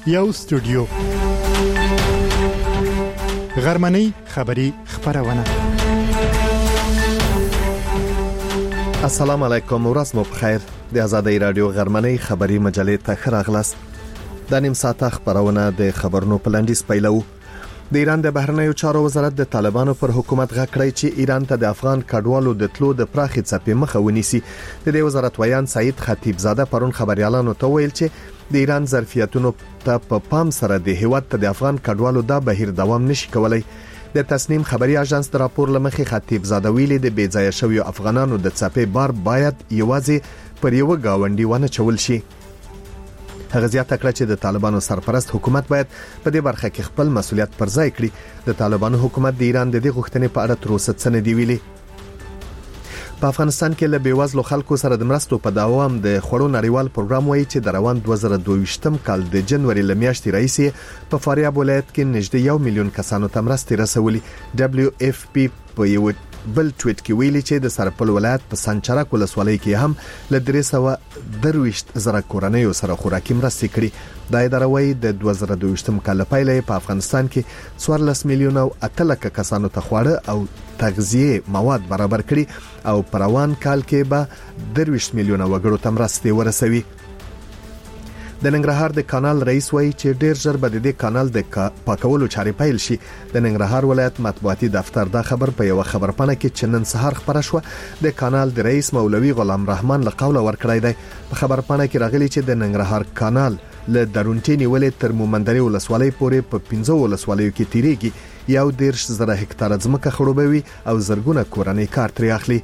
یو استودیو غرمنۍ خبری خبرونه. السلام علیکم، ورځ مو بخیر. د آزادۍ رادیو غرمنۍ خبری مجلې ته خراغلاس. د نیم ساعت خبرونه د خبرونو پلانډیس پیلو. د ایران د بهرنیو چارو وزارت د طالبانو پر حکومت غږ کړی چې ایران ته د افغان کډوالو د تلو د پراخي څپې مخه ونیسي. د دې وزارت ویان سعید خطیب زاده پرون خبريالانو ته ویل چې د ایران ظرفیتونو ته په پام سره د هیواد ته د افغان کډوالو د بهیر دوام نشي کولای. د تصنیم خبري اژانس د راپور لمخې خطیب زاده ویلي د بیځایه شویو افغانانو د څپې بار باید یوازې پر یو گاونډي ونه چول شي. هغه زیاته کړه چې د طالبانو سرپرست حکومت باید په دې برخه کې خپل مسؤلیت پر ځای کړي. د طالبانو حکومت د ایران د دې غوښتنې په اړه تر اوسه څه نه دی ویلي. په افغانستان کې له بیوزلو خلکو سره د مرستو په دوام د خړو نړیوال پروګرام وایي چې د روان 2022م کال د جنوري لمیاشتې راهیسې په فاریاب ولایت کې نږدې 1 میلیون کسانو ته مرستې رسولي. WFP په یو بل ټویټ کې ویلي چې د سرپل ولایت په سنچرک ولسوالۍ کې هم ل 320,000 کورنیو سره خوراکي مرستې کړي. دا اداره وايي د 2022م کال پیلې په افغانستان کې 14 میلیون او 8 لک کسانو ته خواړه او تغذیه مواد برابر کړي او په روان کال کې به 23 میلیون وګړو ته مرستې ورسوي. د ننګرهار د کانال رئیس وایي چې ډیر ژر به د دې کانال د پاکولو چارې پیل شي. د ننګرهار ولایت مطبوعاتي دفتر دا خبر په یو خبرپاڼه کې چې نن سهار خبره شو. د کانال د رئیس مولوي غلام رحمان له قوله ورکړی دی. په خبرپاڼه کې راغلي چې د ننګرهار کانال له درونټي نیولې تر مومندري ولسوالۍ پورې په 15 ولسوالیو کې تیریږي. 1.0 هکتار ځمکه خړوبوي او زرګونه کورنۍ کار ترې اخلي.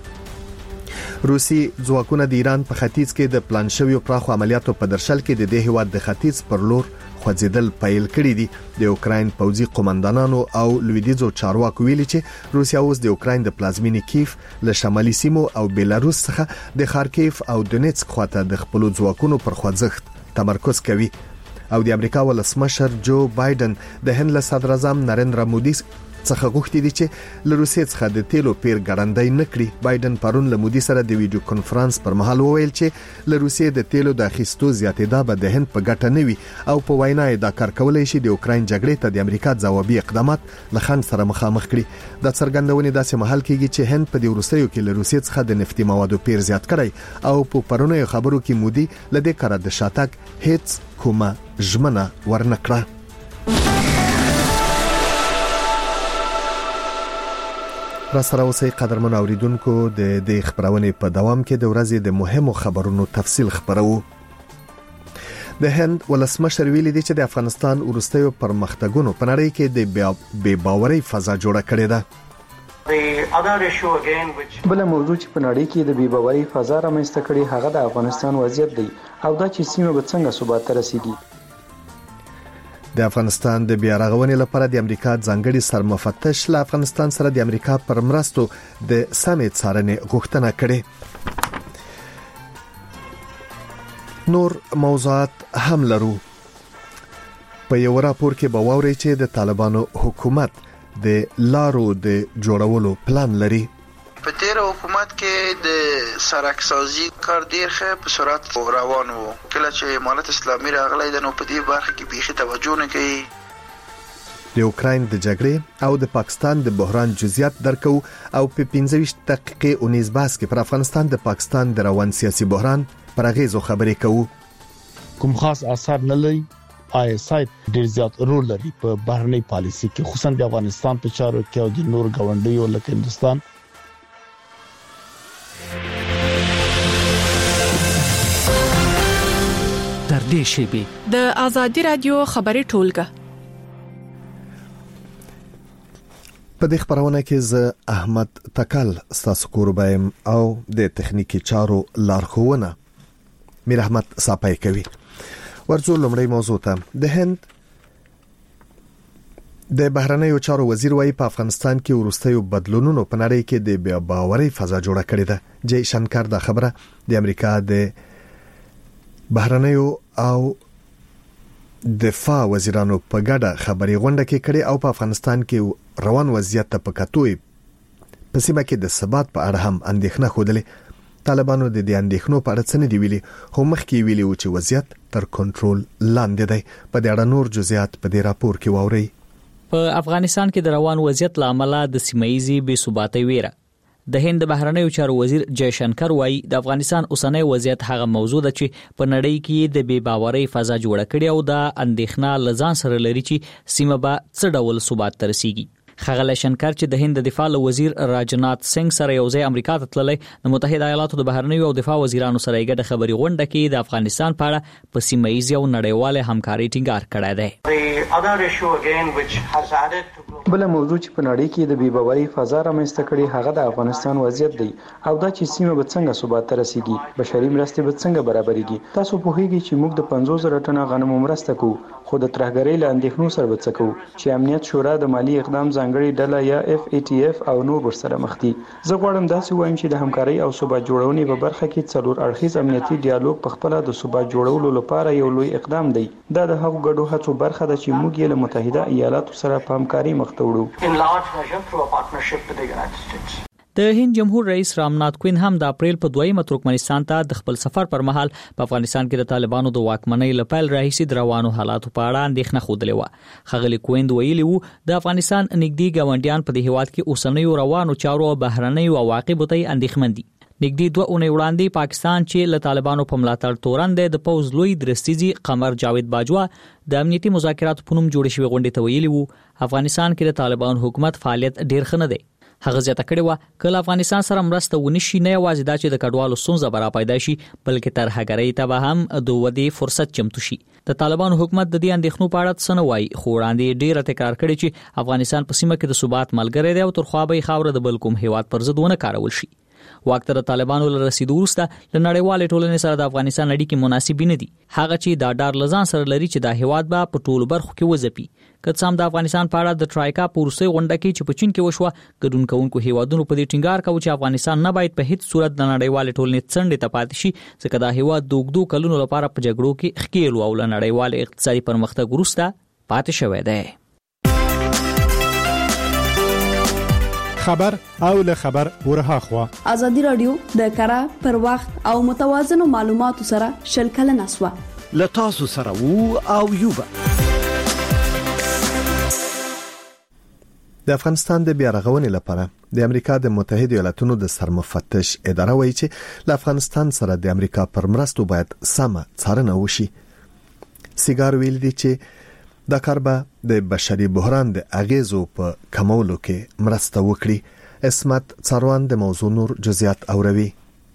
روسي ځواکونه د ایران په ختیځ کې د پلان شویو پراخو عملیاتو په درشل کې د دې هیواد د ختیځ پر لور خوځیدل پیل کړی دي. د اوکراین پوځي قومندانانو او لویدیځو چارواکو ویلي چې روسیا اوس د اوکراین د پلازمینې کیف له شمالي سیمو او بیلاروس څخه د خارکیف او دونیتسک خواته د خپل ځواکونو پر خوځښت تمرکز کوي. او د امریکا ولسمشر جو بایدن د هند له صدر اعظم نریندرا مودي څخه غوښتي دي چې له روسیې څخه د تیلو پیر ګړندۍ نکړي. بایدن پرون له مودي سره د ویډیو کانفرنس پر مهال وویل چې له روسیې د تیلو د اخیستو زیاتېدا به د هند په ګټه نه وي او په وینا یې دا کار کولای شي د اوکراین جګړې ته د امریکا ځوابي اقدامات له خنډ سره مخامخ کړي. د څرګندونې داسې محل کېږي چې هند په دې وروستیو کې له روسیې څخه د نفتي موادو پیر زیات کړی او په پرونیو خبرو کې مودي له دې کار د شاتګ هیڅ کومه ژمنه ورنکړه. را سره اوسئ قدرمن اوریدونکو. د دې خبرونه په دوام کې د ورځې د مهمو خبرونو تفصیل خبرو. د هند ولسمشر ویلي دی چې د افغانستان ورستیو پرمختګونو په نړۍ کې د بے باورۍ فضا جوړه کړې ده. بل موضوع چې په نړۍ کې د بے باورۍ فضا رامنځته کړي هغه د افغانستان وضعیت دی او دا چې سیمه به څنګه ثبات ته رسیږي. د افغانستان د بیا رغونې لپاره د امریکا ځانګړي سرمفتش له افغانستان سره د امریکا پر مرستو د سمې څارنې غوښتنه کړې. نور موضوعات هم لرو. په یو راپور کې به واورئ چې د طالبانو حکومت د لارو د جوړولو پلان لري. په تیر حکومت کې د سرکسازي کار ډیر ښه په سرعت روان وو. کله چې امارت اسلامي راغلی د نو په دې برخه کې بيخي توجه نه کوي. د اوکراین د جګړې او د پاکستان د بحران جزئیات درکو او په 15 دقیقې 19 باس کې پر افغانستان د پاکستان د روان سیاسي بحران پر اغیزو خبرې کوو. کوم خاص اثر نه لري. ISI ډیر زیات رول لري په بهرنۍ پالیسي کې، خصوصا د افغانستان په چارو کې او د نور ګاونډیو لکه هندستان. تر دې شی د آزادۍ رادیو خبري ټولګه. په دې خبرونه کې زه احمد تکل ستاسو کوربایم او د تخنیکی چارو لارښوونه میر احمد صاحب کوي. ورځو لومړی موضوع ته. د هند د بهرنیو چارو وزیر وايي په افغانستان کې ورستیو بدلونونو په نړۍ کې د بیا باورۍ فضا جوړه کړې ده. جی شنکر دا خبره د امریکا د بهرنیو او دفاع وزیرانو په ګډه خبري غونډه کې کړې او په افغانستان کې روان وضعیت ته په کتوې په سیمه کې د ثبات په اړه هم اندېښنه خوده. طالبانو د دې اندېښنو په اړه څه نه دی ویلي، خو مخکې ویلي و چې وضعیت تر کنټرول لاندې دی. په دې اړه نور جزئیات په دې راپور کې واورئ. په افغانستان کې د روان وضعیت لامل د سیمایي بې ثباتۍ ویره. د هند بهرنیو چارو وزیر جیشنکر وایي د افغانستان اوسنۍ وضعیت هغه موضوع ده چې په نړۍ کې د بې باورۍ فضا جوړه کړې او د اندېښنه لزان سره لري چې سیمه به څه ډول ثبات ته رسیږي. خغل شنکر چې د هند د دفاع وزیر راجنات سنگ سره یو ځای امریکا ته تللی، د متحده ایالاتو د بهرنیو او دفاع وزیرانو سره یې ګډه خبري غونډه کې د افغانستان په اړه په سیمایي او نړیواله همکاري ټینګار کړی دی. بل موضوع چې په نړۍ کې د بې باورۍ فضا رامنځته کړي هغه د افغانستان وضعیت دی او دا چې سیمه به څنګه ثبات ته رسیږي، بشري مرستې به څنګه برابرېږي. تاسو پوهیږئ چې موږ د 50,000 ټنه غنمو مرسته کوو، خو د ترهګرۍ له اندېښنو سره به څه کوو چې امنیت شورا د مالی اقدام ځانګړي ډله یا FATF او نور ورسره مخ دي. زه غواړم داسې وایم چې د همکارۍ او ثبات جوړونې په برخه کې څلور اړخیز امنیتي ډیالوګ په خپل د ثبات جوړولو لپاره یو لوی اقدام دی. دا د هغو ګډو هڅو برخه ده چې موږ یې له متحده ایالاتو سره په همکارۍ مخ ته وړو. د هند جمهور رئیس رامنات کوین هم د اپریل په 2 ترکمنستان ته د خپل سفر پر مهال په افغانستان کې د طالبانو د واکمنۍ لپاره راهیسي د روانو حالاتو په اړه اندېښنه خوده و. خغلی کوین ویلي وو د افغانستان نږدې ګاونډیان په دې هیواد کې اوسنیو روانو چارو او بهرنیو عواقبو ته اندېښمن دي. نږدې 2 اونۍ وړاندې پاکستان چې له طالبانو په ملاتړ تورن د پوز لوی درستیزي قمر جاوید باجوا د امنیتي مذاکراتو په نوم جوړ شوی غونډه ته ویلي وو افغانستان کې د طالبان حکومت فعالیت ډیر ښه نه دی. هغه ځکه کړي و کله افغانستان سره مرسته ونشي نه یوازې دا چې د کډوالو ستونزه برا پیدا شي بلکې ترهګرۍ ته به هم د ودی فرصت چمتو شي. د طالبان حکومت د دې اندېښنو په اړه څه نه وایي، خو وړاندې ډیر تکرار کړي چې افغانستان په سیمه کې د ثبات ملګری دی او تر خوا به خاور د بل کوم هیواد پر ضد ونه کارول شي. واک ته د طالبانو له رسیدو وروسته له نړیوالې ټولنې سره د افغانستان اړیکې مناسبې نه دي. هغه چې دا ډار لزان سره لري چې دا هیواد به په ټولو برخو کې وځپي. که څه هم د افغانستان په اړه د ټرایکا په وروستۍ غونډه کې چې په چین کې وشوه ګډون کوونکو هیوادونو په دې ټینګار کاوه چې افغانستان نه باید په هیڅ صورت د نړیوالې ټولنې څنډې ته پاتې شي ځکه دا هیواد د اوږدو کلونو لپاره په جګړو کې ښکیل او له نړیوال اقتصادي پرمختګ وروسته پاتې شوی دی. خبر او له خبر ورها خوا ازادي رادیو د کارا پر وخت او متوازن معلوماتو سره شلکل نسوه لتاسو سره وو او یوبا. د افغانستان د بیا رغونې لپاره د امریکا د متحده ایالاتونو د سرمفتش اداره وایي چې له افغانستان سره د امریکا پر مرستو باید سمه څارنه وشي. سیګار ویل دي چې دا کار به د بشري بحران د اغیزو په کمولو کې مرسته وکړي. اسمت څاروان د موضوع نور جزئیات اوروي.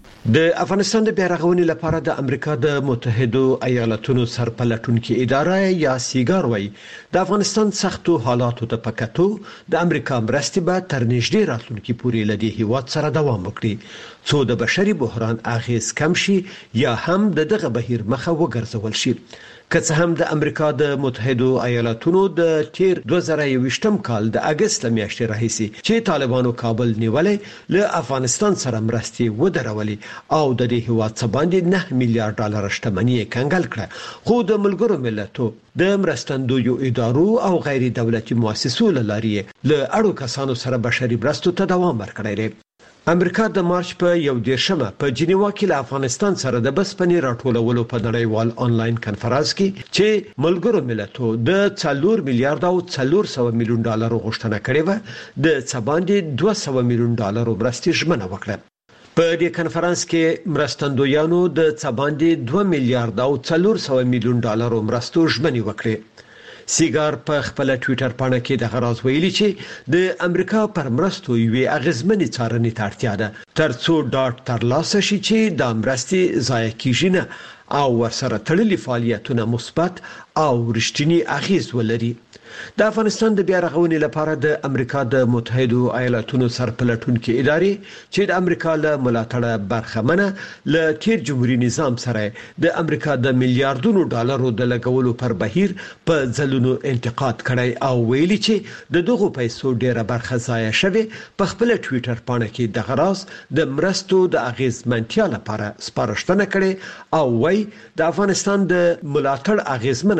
د افغانستان د بیا رغونې لپاره د امریکا د متحده ایالاتونو سرپلټونکو اداره یا سیګار وایي د افغانستان سختو حالاتو ته پکاتو د امریکا مرستې به تر نږدې راتلونکي پورې لدی هیواد سره دوام وکړي څو د بشري بحران اغیز کم شي یا هم دغه بهیر مخه وګرځول شي. که څه هم د امریکا د متحده ایالاتونو د تیر 2021م کال د اگست میاشتې راهیسي چې طالبانو کابل نیولې له افغانستان سره مرستې ودرولې او د دې هیواد څخه باندې 9 میلیارډ ډالر شتمنۍ کنګل کړه، خو د ملګرو ملتونو د مرستندویو ادارو او غیر دولتي مؤسسو لارې له اړو کسانو سره بشري مرستو ته دوام ورکړی. امریکا د مارچ په 11مه په جنیوا کې له افغانستان سره د بسپنې راټولولو په نړیوال آنلاین کنفرانس کې چې ملګرو ملتونو د 4 میلیارډ او 400 میلیون ډالر غوښتنه کړې و د څباندې 200 میلیون ډالر مرستې ژمنه وکړه. په دې کنفرانس کې مرستندویانو د څباندې 2 میلیارډ او 400 میلیون ډالر مرستو ژمنه وکړه. سیګار په خپل ټوئیټر باندې کې د غراض ویلي چې د امریکا پر مرستو یوې اغیزمنې څارنې ته اړتیا ده ترڅو ډاټ ترلاسه شي چې د مرستې ضایع کیږي نه او ورسره تړلي فعالیتونه مثبت او رښتینی اغیز ولري. د افغانستان د بیا رغونې لپاره د امریکا د متحده ایالاتونو سرپلټونکو ادارې چې د امریکا له ملاتړه برخمنه له تیر جمهوریت نظام سره د امریکا د میلیارډونو ډالرو د لګولو پر بهیر په ځلونو انتقاد کړی او ویلي چې د دغو پیسو ډیره برخه ضایع شوه. په خپل ټوئیټر باندې کې د غراض د مرستو د اغیزمنتیا لپاره سپارښتنه کړې او وایي د افغانستان د ملاتړ اغیزمنه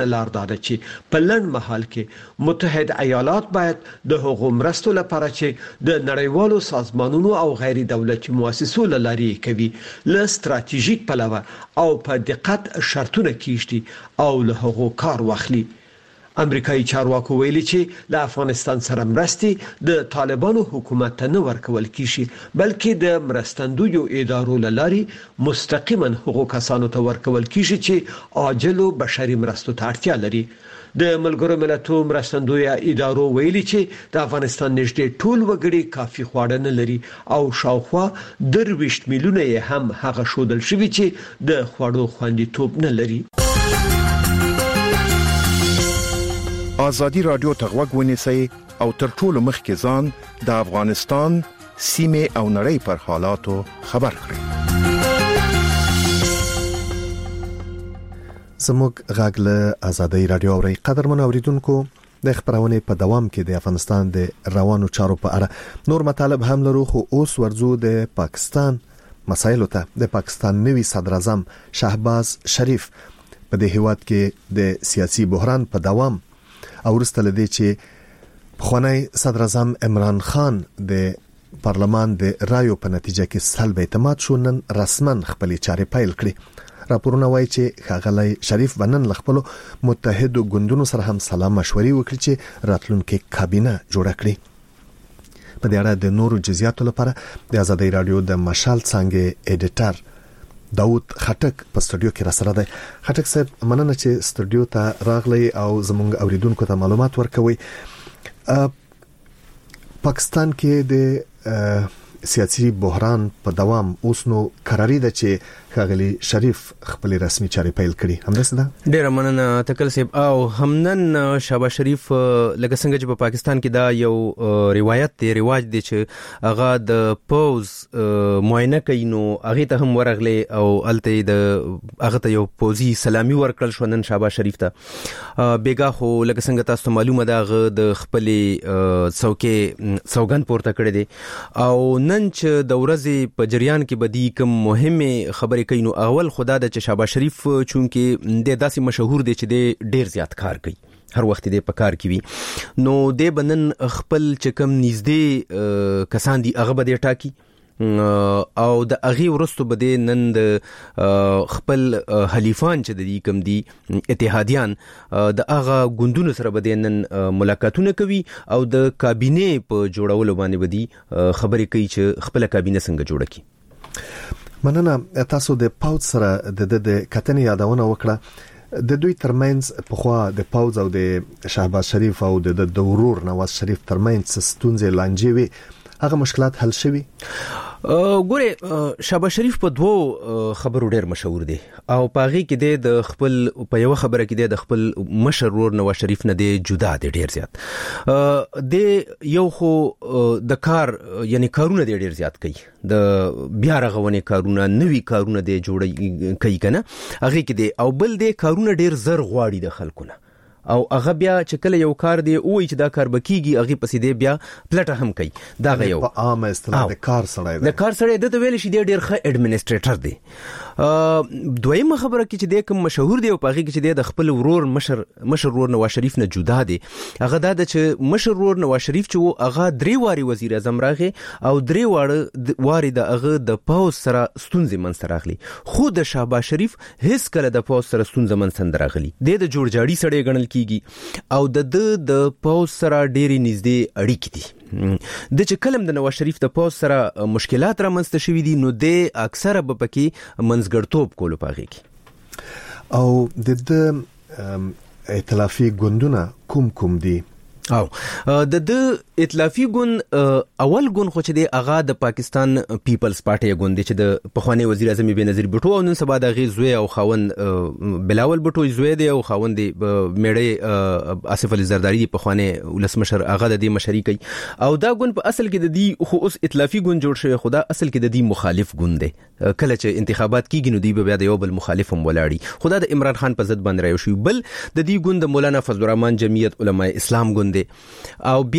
غوره لار ده چې په لړ مهال کې متحد ایالات باید د هغو مرستو لپاره چې د نړیوالو سازمانونو او غیر دولتي مؤسسو لاري کوي له ستراتیژیک پلوه او په دقت شرطونه کیږي او له هغو کار واخلي. امریکایي چارواکو ویلي چې له افغانستان سره مرستې د طالبانو حکومت ته نه ورکول کیږي بلکې د مرستندویو ادارو لاري مستقیما هغو کسانو ته ورکول کیږي چې عاجل او بشري مرستو ته اړتیا لري. د ملګرو ملتونو مرستندوی ادارو ویلي چې د افغانستان نږدې ټول وګړي کافي خواړه نه لري او شاوخوا 23 میلیونه یې هم هغه شودل شوی چې د خواړو خوندیتوب نه لري. ازادي رادیو ته غوږ ونیسئ او تر ټولو مخکې ځان د افغانستان سیمه او نړۍ پر حالاتو خبر کړئ. زموږ غږ له ازادي رادیو اوري قدرمن اوریدونکو د خبرونه په دوام کې د افغانستان د روانو چارو په اړه نور مطالب هم لرو خو اوس ورزو د پاکستان مسایلو ته. د پاکستان نوی صدر اعظم شهباز شریف په دې هیواد کې د سیاسي بحران په دوام او ورسته لدی چې خوانی صدر اعظم عمران خان د پارلمان د رایو په نتیجه کې سلب اعتماد شو نن رسما خپل چارې پیل کړې. راپورونه وایي چې ښاغلی شریف بنن خپل متحدو ګوندونو سره هم سلام مشورې وکړي چې راتلونکي کابینه جوړه کړي. په دې اړه د نورو جزئیاتو لپاره د ازادي رادیو د مشال څنګه ایډیټر داود خټک په استودیو کې را سره دی. خټک صاحب مننه چې استودیو ته راغلی او زموږ اوریدونکو ته معلومات ورکوي. پاکستان کې د سیاسي بحران په دوام اوس نو قراری ده چې ښاغلی شریف خپل رسمي چارې پیل کړي. همداسې ده. ډیر مننه تکل صاحب. او همنن شهباز شریف لکه څنګه چې په پاکستان کې دا یو روایت دی رواج دی چې هغه د پوز معاینه کوي نو هغه ته هم ورغلی او الته د هغه ته یو پوزي سلامي ورکړل شو نن شهباز شریف ته. بیګا خو لکه څنګه تاسو معلومه ده هغه د خپل څوکې سوګند پورته کړی دی او نن چې د ورځې په جریان کې بدی کوم مهمه خبرې کوي نو اول خدا د چې شهباز شریف چونکه د داسې مشهور دی چې د ډیر زیات کار کوي هر وخت دې په کار کې وي نو د بنن خپل چې کم نږدې کسان دي هغه به دې ټاکي او د اغي ورستو بده نن د خپل حلیفان چې د کم دي اتحادیان د اغه ګوندونو سره بده نن ملاقاتونه کوي او د کابینه په جوړولو باندې بدی خبرې کوي چې خپل کابینه څنګه جوړه کی. مننه. تاسو د پاوز سره د کتنې یادونه وکړه. د دوی ترمنځ په خوا د پاوز او د شهباز شریف او د ورور نواز شریف ترمنځ ستونزې لانجې وي. هغه مشکلات حل شوي؟ ګوره شهباز شریف په دوو خبرو ډیر مشهور دی او پاغي کې د خپل په یو خبره کې د خپل مشر ورور نواز شریف نه دی جدا دی ډیر زیات. د یو خو د کار یعنی کارونه دی ډیر زیات کوي د بیا رغونې کارونه نوي کارونه دی جوړي کوي کنه هغه کې دی او بل دی کارونه ډیر زر غواړي د خلکونه او هغه بیا چې کله یو کار دی او چې دا کار بکیږي هغه پسې دی بیا پلټه هم کوي دا یو په عام اصطلاح د کار سړی دی. د کار سړی د ویل شي ډیر ښه اډمنسټریټر دی. دویمه خبره کې چې د کوم مشهور دی او پاغي کې چې د خپل ورور مشر ورور نواز شریف نه جدا دی هغه دا چې مشر ورور نواز شریف چې هغه درې واري وزیر اعظم راغی او درې واري د هغه د پاوز سره ستونزې منځ راغلي خو د شهباز شریف هیڅ کله د پاوز سره ستونزې منځ راغلي د جوړجاړي سړی ګڼل او د پاوز سره ډېری نږدې اړیکې دي. د چې کلم د نواز شریف د پاوز سره مشکلات را منځته شوي دي نو د اکثره به پکې منځګړتوب کولو پاغي کې او د ائتلافي ګوندونه کوم دي او د ائتلافي ګوند اول ګوند خو چې د اغا د پاکستان پیپلز پارټي ګوند چې د پخوانی وزیر اعظم بنظیر بوټو او نن سبا د غي زوی او خاوند بلاول بوټو زوی دی او خاوند میړې آصف علي زرداری پخوانی ولسمشر اغا د دې مشري کوي او دا ګوند په اصل کې د دې خو اوس ائتلافي ګوند جوړ شوی خدا اصل کې د دې مخالف ګوند دی کله چې انتخابات کیږي نو دی به د یو بل مخالف هم ولاړی خدا د عمران خان په ضد باندې راو شو بل د دې ګوند مولانا فضل الرحمن جمعیت علماء اسلام ګوند او بیا د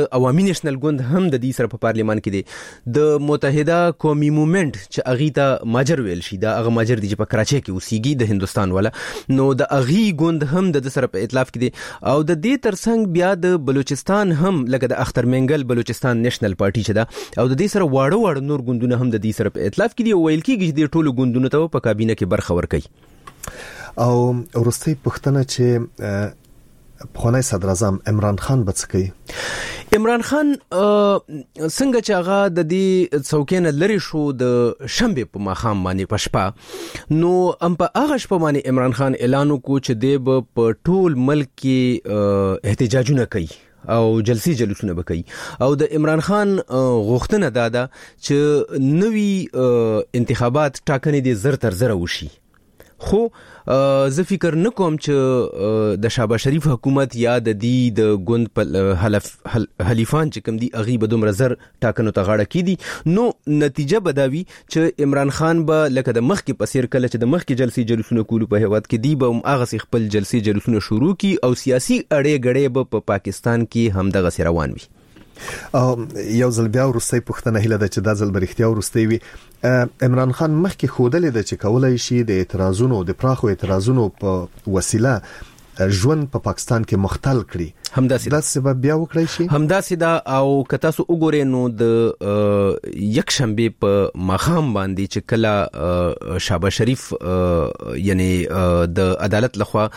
عوامي نېشنل ګوند هم د دې سره په پارلیمان کې دی د متحده قومي موومېنټ چې اغه ته ماجر ویل شي دا هغه ماجر دی چې په کراچۍ کې اوسېږي د هندستان والا نو د اغه ګوند هم د سره په ائتلاف کې دی او د دې ترڅنګ بیا د بلوچستان هم لکه د اختر منګل بلوچستان نېشنل پارټي چې دا او د دې سره واړه نور ګوندونه هم د دې سره په ائتلاف کې دی ویل کېږي چې د ټولو ګوندونو ته په کابینه کې برخه ورکړي او ورستي پښتنه چې پخوانی صدر اعظم عمران خان بچکی عمران خان څنګه چې هغه د دې څوکۍ نه لري شو د شنبه په ماښام باندې پښپا نو ام په هغه شپه باندې عمران خان اعلان وکړ چې د په ټول ملک کې احتجاجونه کوي او جلسي جلوسونه وکړي او د عمران خان غوښتنه داده چې نوي انتخابات ټاکنې د زر تر زر وشي خو زه فکر نکوم چې د شهباز شریف حکومت یا د دې د ګوند په حلیفان چې کوم دي اغي به دومره زر ټاکنو ته غاړه کیدي نو نتیجه بداوي چې عمران خان به لکه د مخ کې پسیر کله چې د مخ کې جلسي جلوسونه کولو په هیواد کې دی به هغه خپل جلسي جلوسونه شروع کی او سیاسي اړې غړې به په پاکستان کې هم دغه روان وي یو ځل بیا ورستي پښتنه هله د چې د ځل برختیا ورستي وي عمران خان مخکې خودلې د چې کولای شي د اعتراضونو د پراخو اعتراضونو په وسیله ژوند په پاکستان کې مختل کړي همداسې د سبب بیا وکړي شي همداسې دا او کته سو وګورئ نو د یک شنبه په ماښام باندې چې کله شهباز شریف یعنی د عدالت لخوا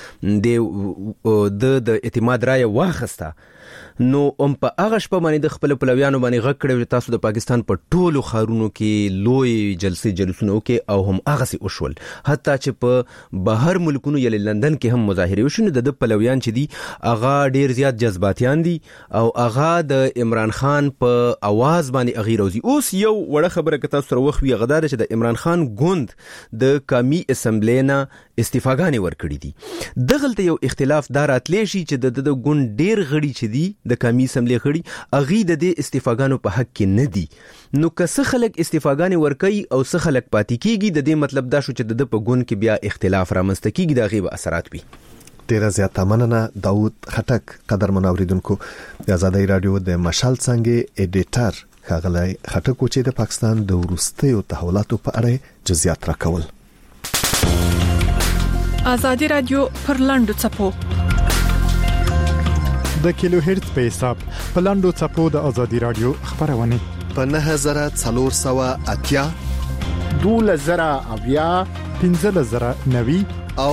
د اعتماد رائے واخسته نو په هغه شپه باندې د خپل پلویانو باندې غږ کړی تاسو د پاکستان په ټولو خارونو کې لوی جلسې جلوسونه وکي او هم هغه سي وشول حتی چې په بهر ملکونو یل لندن کې هم مظاهره وشونه د پلویان چې دي هغه ډیر زیات جذباتيان دي او هغه د عمران خان په आवाज باندې اغیر اوسي اوس یو وړه خبره کته سره وخوي غدار چې د عمران خان ګوند د قومي اسمبلینا استعفاګانې ورکړي دي دغلته یو اختلاف داراتلی شي چې د ګوند ډیر غړي چې دي د قومي اسمبلی غړي اغي د دې استعفاګانو په حق کې نه دي نو که څه خلک استعفاګانې ورکړي او څه خلک پاتې کیږي د دې مطلب دا شو چې د په ګوند کې بیا اختلاف رامنځته کیږي د غیب اثرات وي ډیره زیاته مننه داوود خټک قدر منوریدونکو د آزادۍ رادیو د مشال څنګه ایډیټر خغلای خټک چې د پاکستان د ورستیو تحولاتو په اړه جزئیات راکول آزادۍ رادیو پر لاندو چپو د کیلو هرتز په حساب په لاندو چپو د آزادۍ رادیو خبرونه په 9480 2000 1590 او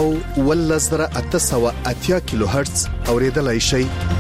1880 کیلو هرتز اوریدلای شي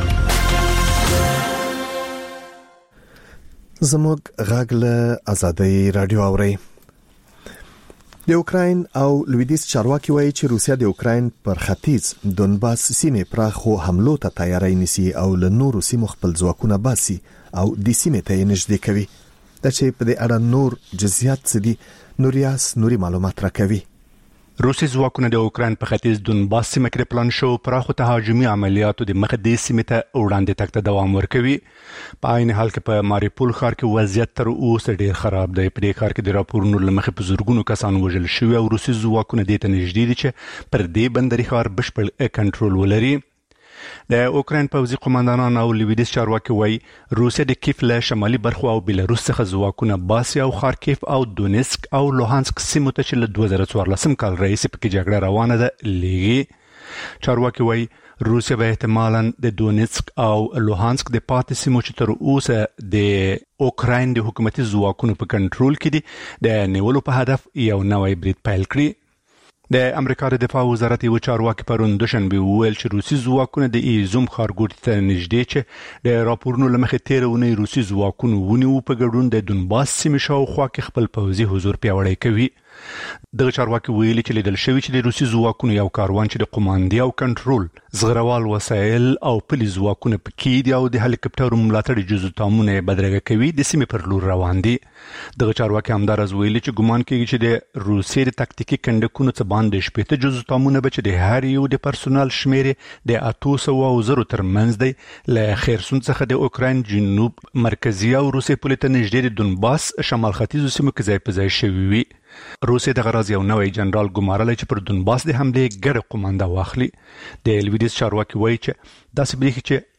زموږ غاګله آزادۍ رادیو اوري د اوکراین او لویدیز چارواکي وایي چې روسیا د اوکراین پر ختیځ دونباس سیمې پراخو حملو ته تیاری نیسي او له نورو سیمو خپل ځواکونه باسي او د سیمې ته نږدې کوي د چې په دې اړه نور جزئیات څه دي نوري معلومات راکوي روسي ځواکونه د اوکراین په ختیځ دونباس سیمه کې پلان شو پراخو تهاجمي عملیاتو د مخ د سیمې ته وړاندې تک ته دوام ورکوي په عین حال کې په ماریپول ښار کې وضعیت تر اوسه ډیر خراب دی په دې ښار کې د راپورونو لمخې په زورګونو کسان وژل شوي او روسي ځواکونه د ته نږدې دي چې پر دې بندري ښار بشپړ کنټرول ولري د اوکراین پوځي قوماندانان او لویدیز چارواکي وایي روسیا د کیف له شمالي برخو او بلاروس څخه ځواکونه باسي او خارکیف او دونیسک او لوهانسک سیمو ته چې له 2014 کال راهیسې پکې جګړه روانه ده لیږي چارواکي وایي روسیا به احتمالاً د دونیسک او لوهانسک د پاتې سیمو چې تر اوسه د اوکراین د حکومتي ځواکونو په کنټرول کې دي د نیولو په هدف یو نوی برید پیل کړي د امریکا د دفاع وزارت یو چارواکي پرون دوشنبه ویل چې روسي ځواکونه د ایزوم ښارګوټي ته نږدې چې د راپورونو لمخې تیرونه روسي ځواکونه ونیو په ګډون د دونباس سیمې شاوخوا کې خپل پوځي حضور پیاوړی کوي دغه چارواکي ویلي چې لیدل شوی چې د روسي ځواکونو یو کاروان چې د قوماندې او کنټرول زغروال وسایل او پولیس ځواکونه پکې دي او د هلیکاپټر ملاتړ جزو تامونه بدرګه کوي د سیمې پر لور روان دي دغه چارواکي همدارز ویلي چې ګمان کوي چې د روسي د تکتیکي کندکونو څخه باندې شپږ جزو تامونه بچ د هر یو د پرسونل شمیر د 800 ترمنځ دی له خیرسون څخه د اوکراین جنوب مرکزی او روسي پولیټ نږدې د دونباس شمال ختیځو سیمو کې ځای په ځای شوی وي روسي د غرض یو نوې جنرال ګمارل چې پر دونباس د حمله ګډ قومانده واخلي د لویدیز چارواکي وایي چې داسې بریښي چې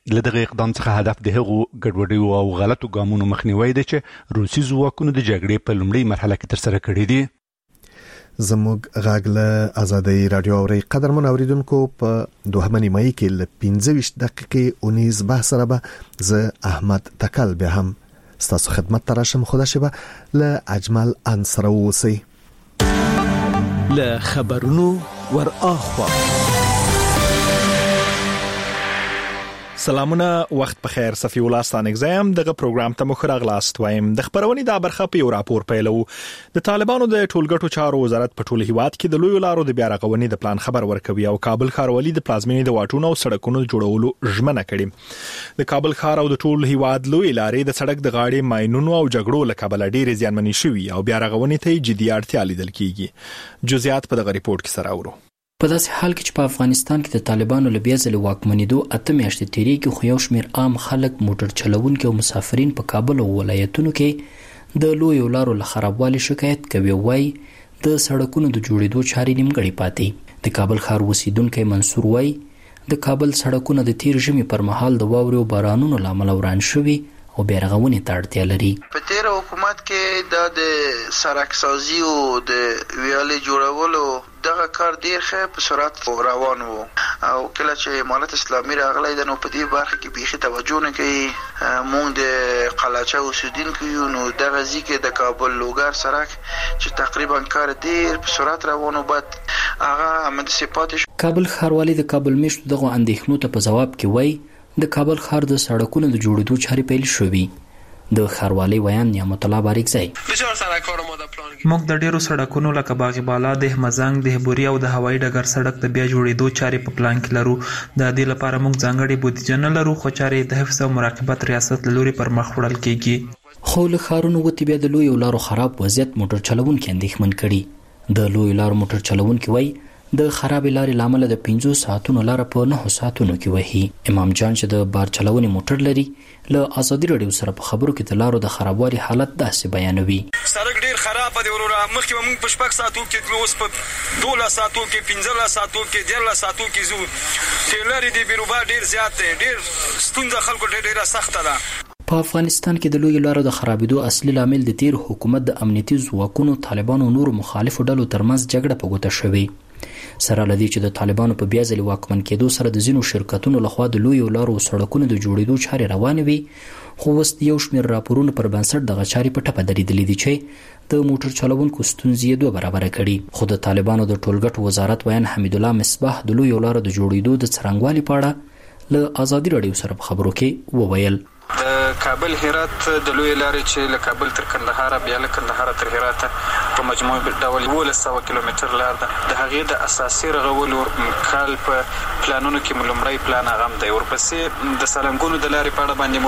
لدغه اقدام څخه هدف د هغو ګډوډیو او غلطو ګامونو مخنیوي دی چې روسي ځواکونو د جګړې په لومړۍ مرحله کې ترسره کړې دي. زموږ غاغله آزادۍ رادیو اوري قدرمن اوریدونکو په 2 مای کې ل 15 دقیقې 19 بحث سره به ز احمد تکل به هم ستاسو خدمت تراشم. خدا شبه ل اجمل انصر وسی ل خبرونو ور اخوا. سلامونه، وخت په خیر. صفی الله ستانګزم دغه پروګرام ته مخراغ لاست وایم. د خبرونې د برخه په یو راپور پیلو. د طالبانو د ټولګټو چارو وزارت په ټول هیواد کې د لوی لارو د بیا رغونې د پلان خبر ورکوي او کابل ښاروالي د پلازمینې د واټونو او سړکونو جوړولو ژمنه کړې. د کابل ښار او د ټول هیواد لوی لارې د سړک د غاړې ماینونو او جګړو له کبله ډېرې زیانمنې شوي او بیا رغونې ته جدي اړتیا لیدل کیږي. جزئیات په دغه ریپورت کې سره اورو. په داسې حال کې چې په افغانستان کې د طالبانو له بیا ځلې واکمنېدو 8 میاشتې تیریږي، خو یو شمېر عام خلک، موټر چلوونکي او مسافرین په کابل او ولایتونو کې د لویو لارو له خرابوالي شکایت کوي. وایي د سړکونو د جوړېدو چارې نیمګړې پاتې. د کابل ښار اوسیدونکی منصور وایي د کابل سړکونه د تیر ژمي پر مهال د واورې او بارانونو له امله وران شوي او بیا رغونې ته اړتیا لري. په تیر حکومت کې د سړک سازي او د ویالې جوړولو دغه کار ډیر ښه په سرعت روان وو او کله چې امارت اسلامي راغلی د نو په دې برخه کې بيخي توجه نه کوي. مونږ د قلاچه اوسیدونکو یو نو دغه ځکه د کابل لوګر سړک چې تقریبا کار ډیر په سرعت روان وو بعد هغه امد صفات. کابل ښاروالي د کابل میشتو دغه اندېښنو ته په جواب کې وایي د کابل ښار د سړکونو د جوړېدو چارې پیل شوې. د ښاروالۍ ویان نعمت الله باریکزی: موږ د ډیرو سړکونو لکه باغ بالا، د احمدزنګ، د هبوري او د هوایي ډګر سړک د بیا جوړېدو چارې په پلان کې لرو. د دې لپاره موږ ځانګړې بودیجه نه لرو، خو چارې د حفظ او مراقبت ریاست له لوري پر مخ وړل کیږي. خو له ښارونو وتی بیا د لویو لارو خراب وضعیت موټر چلوونکي اندېښمن کړي. د لویو لارو موټر چلوونکي وایي د خراب لارې لامل د 15 ساعتونو لار په 9 ساعتونو کې وهي. امام جان چې د بار چلونې موټر لري له آزادي رادیو سره په خبرو کې د لارو د خرابوالي حالت داسې بیانوي. سړک ډیر خراب دی وروره، مخکې موږ په 6 ساعتو کې اوس په 12 ساعتو کې 15 ساعتو کې 13 ساعتو کې زو تلری دی بیروبا ډیر زیات دی، ډیر ستونزه خلکو ډیره سخته ده. په افغانستان کې د لوی لارو د خرابېدو اصلي لامل د تیر حکومت د امنیتي ځواکونو، طالبانو او نورو مخالفو ډلو ترمنځ جګړه په ګوته شوې. سره لدی چې د طالبانو په بیا ځلې واکمن کېدو سره د ځینو شرکتونو لخوا د لویو لارو او سړکونو د جوړېدو چارې روانې وي، خو اوس یو شمېر راپورونو پر بنسټ دغه چارې په ټپه درېدلې دي چې د موټر چلوونکو ستونزې یې 2 برابره کړي. خو د طالبانو د ټولګټو وزارت ویان حمید الله مصباح د لویو لارو د جوړېدو د څرنګوالي په اړه له آزادي رادیو سره په خبرو کې وویل. د کابل هرات د لوی لارې چې له کابل تر کندهار بیا له کندهار تر هرات په مجموعي ډول 1200 کیلومتر لار ده. د هغې د اساسي رغولو کال په پلانونو کې لومړی پلان هغه دی. ورپسې د سالنګونو د لارې په اړه باندې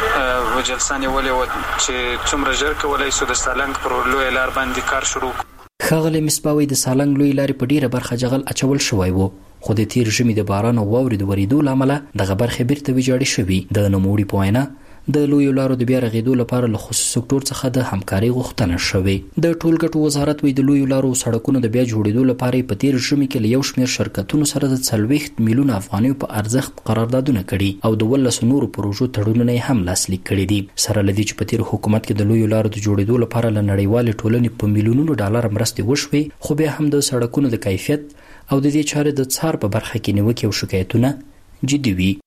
مو جلسه نیولې وه چې څومره ژر کولی شو د سالنګ پر لوی لار باندې کار شروع کړو. ښاغلی مصباح د سالنګ لوی لارې په ډیره برخه جغل اچول شوی وو، خو د تیر ژمي د باران او واورې د ورېدو له امله دغه برخې بیرته ویجاړې شوي. د نوموړي په وینا د لویو لارو د بیا رغېدو لپاره له خصوصي سکتور څخه د همکارۍ غوښتنه شوې. د ټولګټو وزارت وی د لویو لارو او سړکونو د بیا جوړېدو لپاره په تیر ژمي کې له یو شمېر شرکتونو سره د 40 میلیون افغانیو په ارزښت قراردادونه کړي او د 12 نورو پروژو تړونونه هم لاسلیک کړي دي. سره لدی چې په تیر حکومت کې د لویو لارو د جوړېدو لپاره له نړیوالې ټولنې په میلیونونو ډالر مرستې وشوي، خو بیا هم د سړکونو د کیفیت او د دې چارې د څار په برخه کې نیوکې او شکایتونه جدي وي.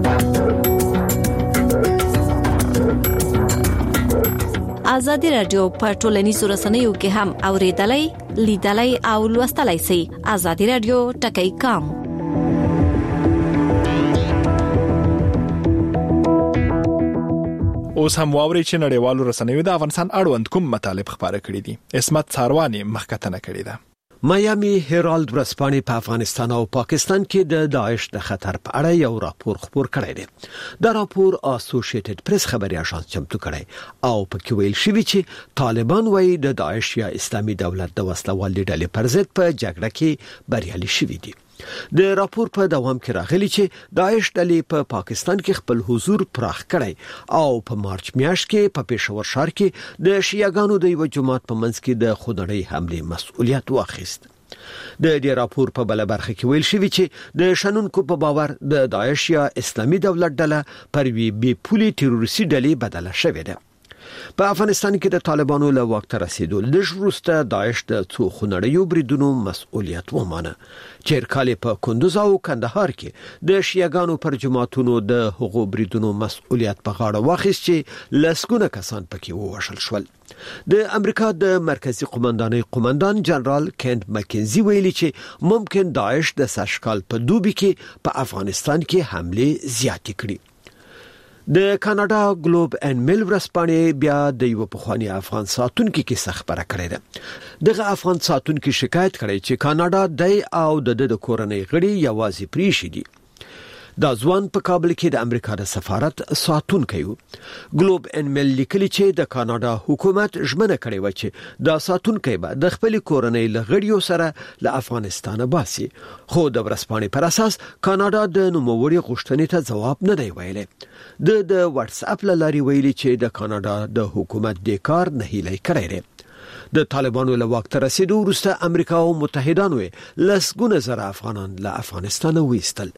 آزادي رادیو په ټولنیزو رسنیو کې هم اوریدلای، لیدلای او لوستلای شئ. آزادي رادیو ټکی کام. اوس هم واوري چې نړیوالو رسنیو د افغانستان اړوند کوم مطالب خبره کړي دي. اسمت ساروانی مخکتنه کړي ده. مایامي هیرالد ورځپاڼې په افغانستان او پاکستان کې د داعش د خطر په اړه یو راپور خپور کړی دی. دا راپور اسوسییټډ پریس خبري اژانس چمتو کړی او په کې ویل شوی چې طالبان وايي د داعش یا اسلامي دولت د وسلوال ډلې پر ضد په جګړه کې بریالي شوي دي. د راپور په دوام کې راغلي چې داعش ډلې په پاکستان کې خپل حضور پراخ کړی او په مارچ میاشت کې په پېښور ښار کې د شیعاګانو د یو جماعت په منځ کې د خودړۍ حمله مسؤلیت واخیست. د دې راپور په بل برخه کې ویل شوی چې د شنونکو په باور د داعش یا اسلامي دولت ډله پر وی بي پولي تروریستي ډلې بدله شوې ده. په افغانستان کې د طالبانو له واک ته رسیدو لږ وروسته داعش د څو خونړیو بریدونو مسؤلیت ومانه. چیرکالي په کندوز او کندهار کې د شیعاګانو پر جماعتونو د حقوق بریدونو مسؤلیت په غاړه واخیست چې لسګونه کسان پکې ووژل شول. د امریکا د مرکزی قومندانۍ قومندان جنرال کینت مکینزي ویلي چې ممکن داعش د سشکال په دوبي کې په افغانستان کې حمله زیاتې کړي. د کاناډا ګلوب ان میل ورځپاڼې بیا د یو پخوانی افغان ساتونکو کې خبره کړې ده. دغه افغان ساتونکو شکایت کړی چې کاناډا د او د کورنۍ غړي یوازې پریښي دي. دا ځوان په کابل کې د امریکا د سفارت ساتونکی و. ګلوب ان میل لیکلی چې د کاناډا حکومت ژمنه کړې و چې دا ساتونکی به د خپل کورنۍ لغړیو سره له افغانستان باسي، خو د ورځپاڼې پر اساس کاناډا د نوموړي غوښتنې ته ځواب نه دی ویلی. د واتس اپ لاري ویلي چې د کاناډا د حکومت د کار نه هیلي کړی دی. د طالبانو له واک ته رسیدو وروسته امریکا او متحدانو لسګونه زره افغانان له افغانستان وایستل.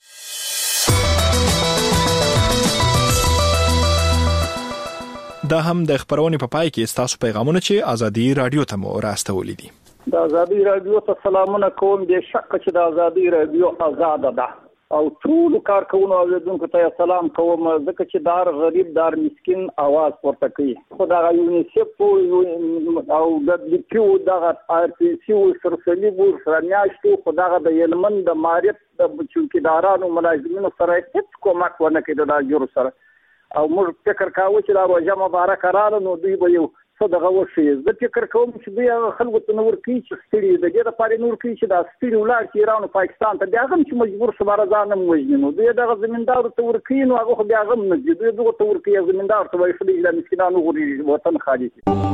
دا هم د خبرونې په پای کې تاسو پیغامونه چې ازادي رادیو ته مو راستولې دي. د ازادي رادیو ته سلامونه کوم. د شک چې د ازادي رادیو آزاد ده او ټول کارکونکو او اوریدونکو ته سلام کوم، ځکه چې دار غریب دار مسكين आवाज ورته کوي. خدای یونیسف او د لیکو دغه RPC او سرسلی ګور سرنیاشتو خدای د یلمن د ماریت د چوکیدارانو ملازمینو سره هیڅ کومک ونه کړي د جوړ سره. او موږ فکر کاوه چې دا روزه مبارک رااله نو دوی به یو صدقه وشي. زه فکر کوم چې دوی خلکو ته نور کوي چې ستړي د دې لپاره نور کوي چې دا ستړي ولار چې ایران او پاکستان ته بیا هم چې مجبور شو بارزان هم وژني. نو دوی دغه زمیندار ته ورکوي، نو هغه بیا هم نه دي. دوی دغه ته ورکوي زمیندار ته وایي چې د مسکینانو غوړي وطن خالي.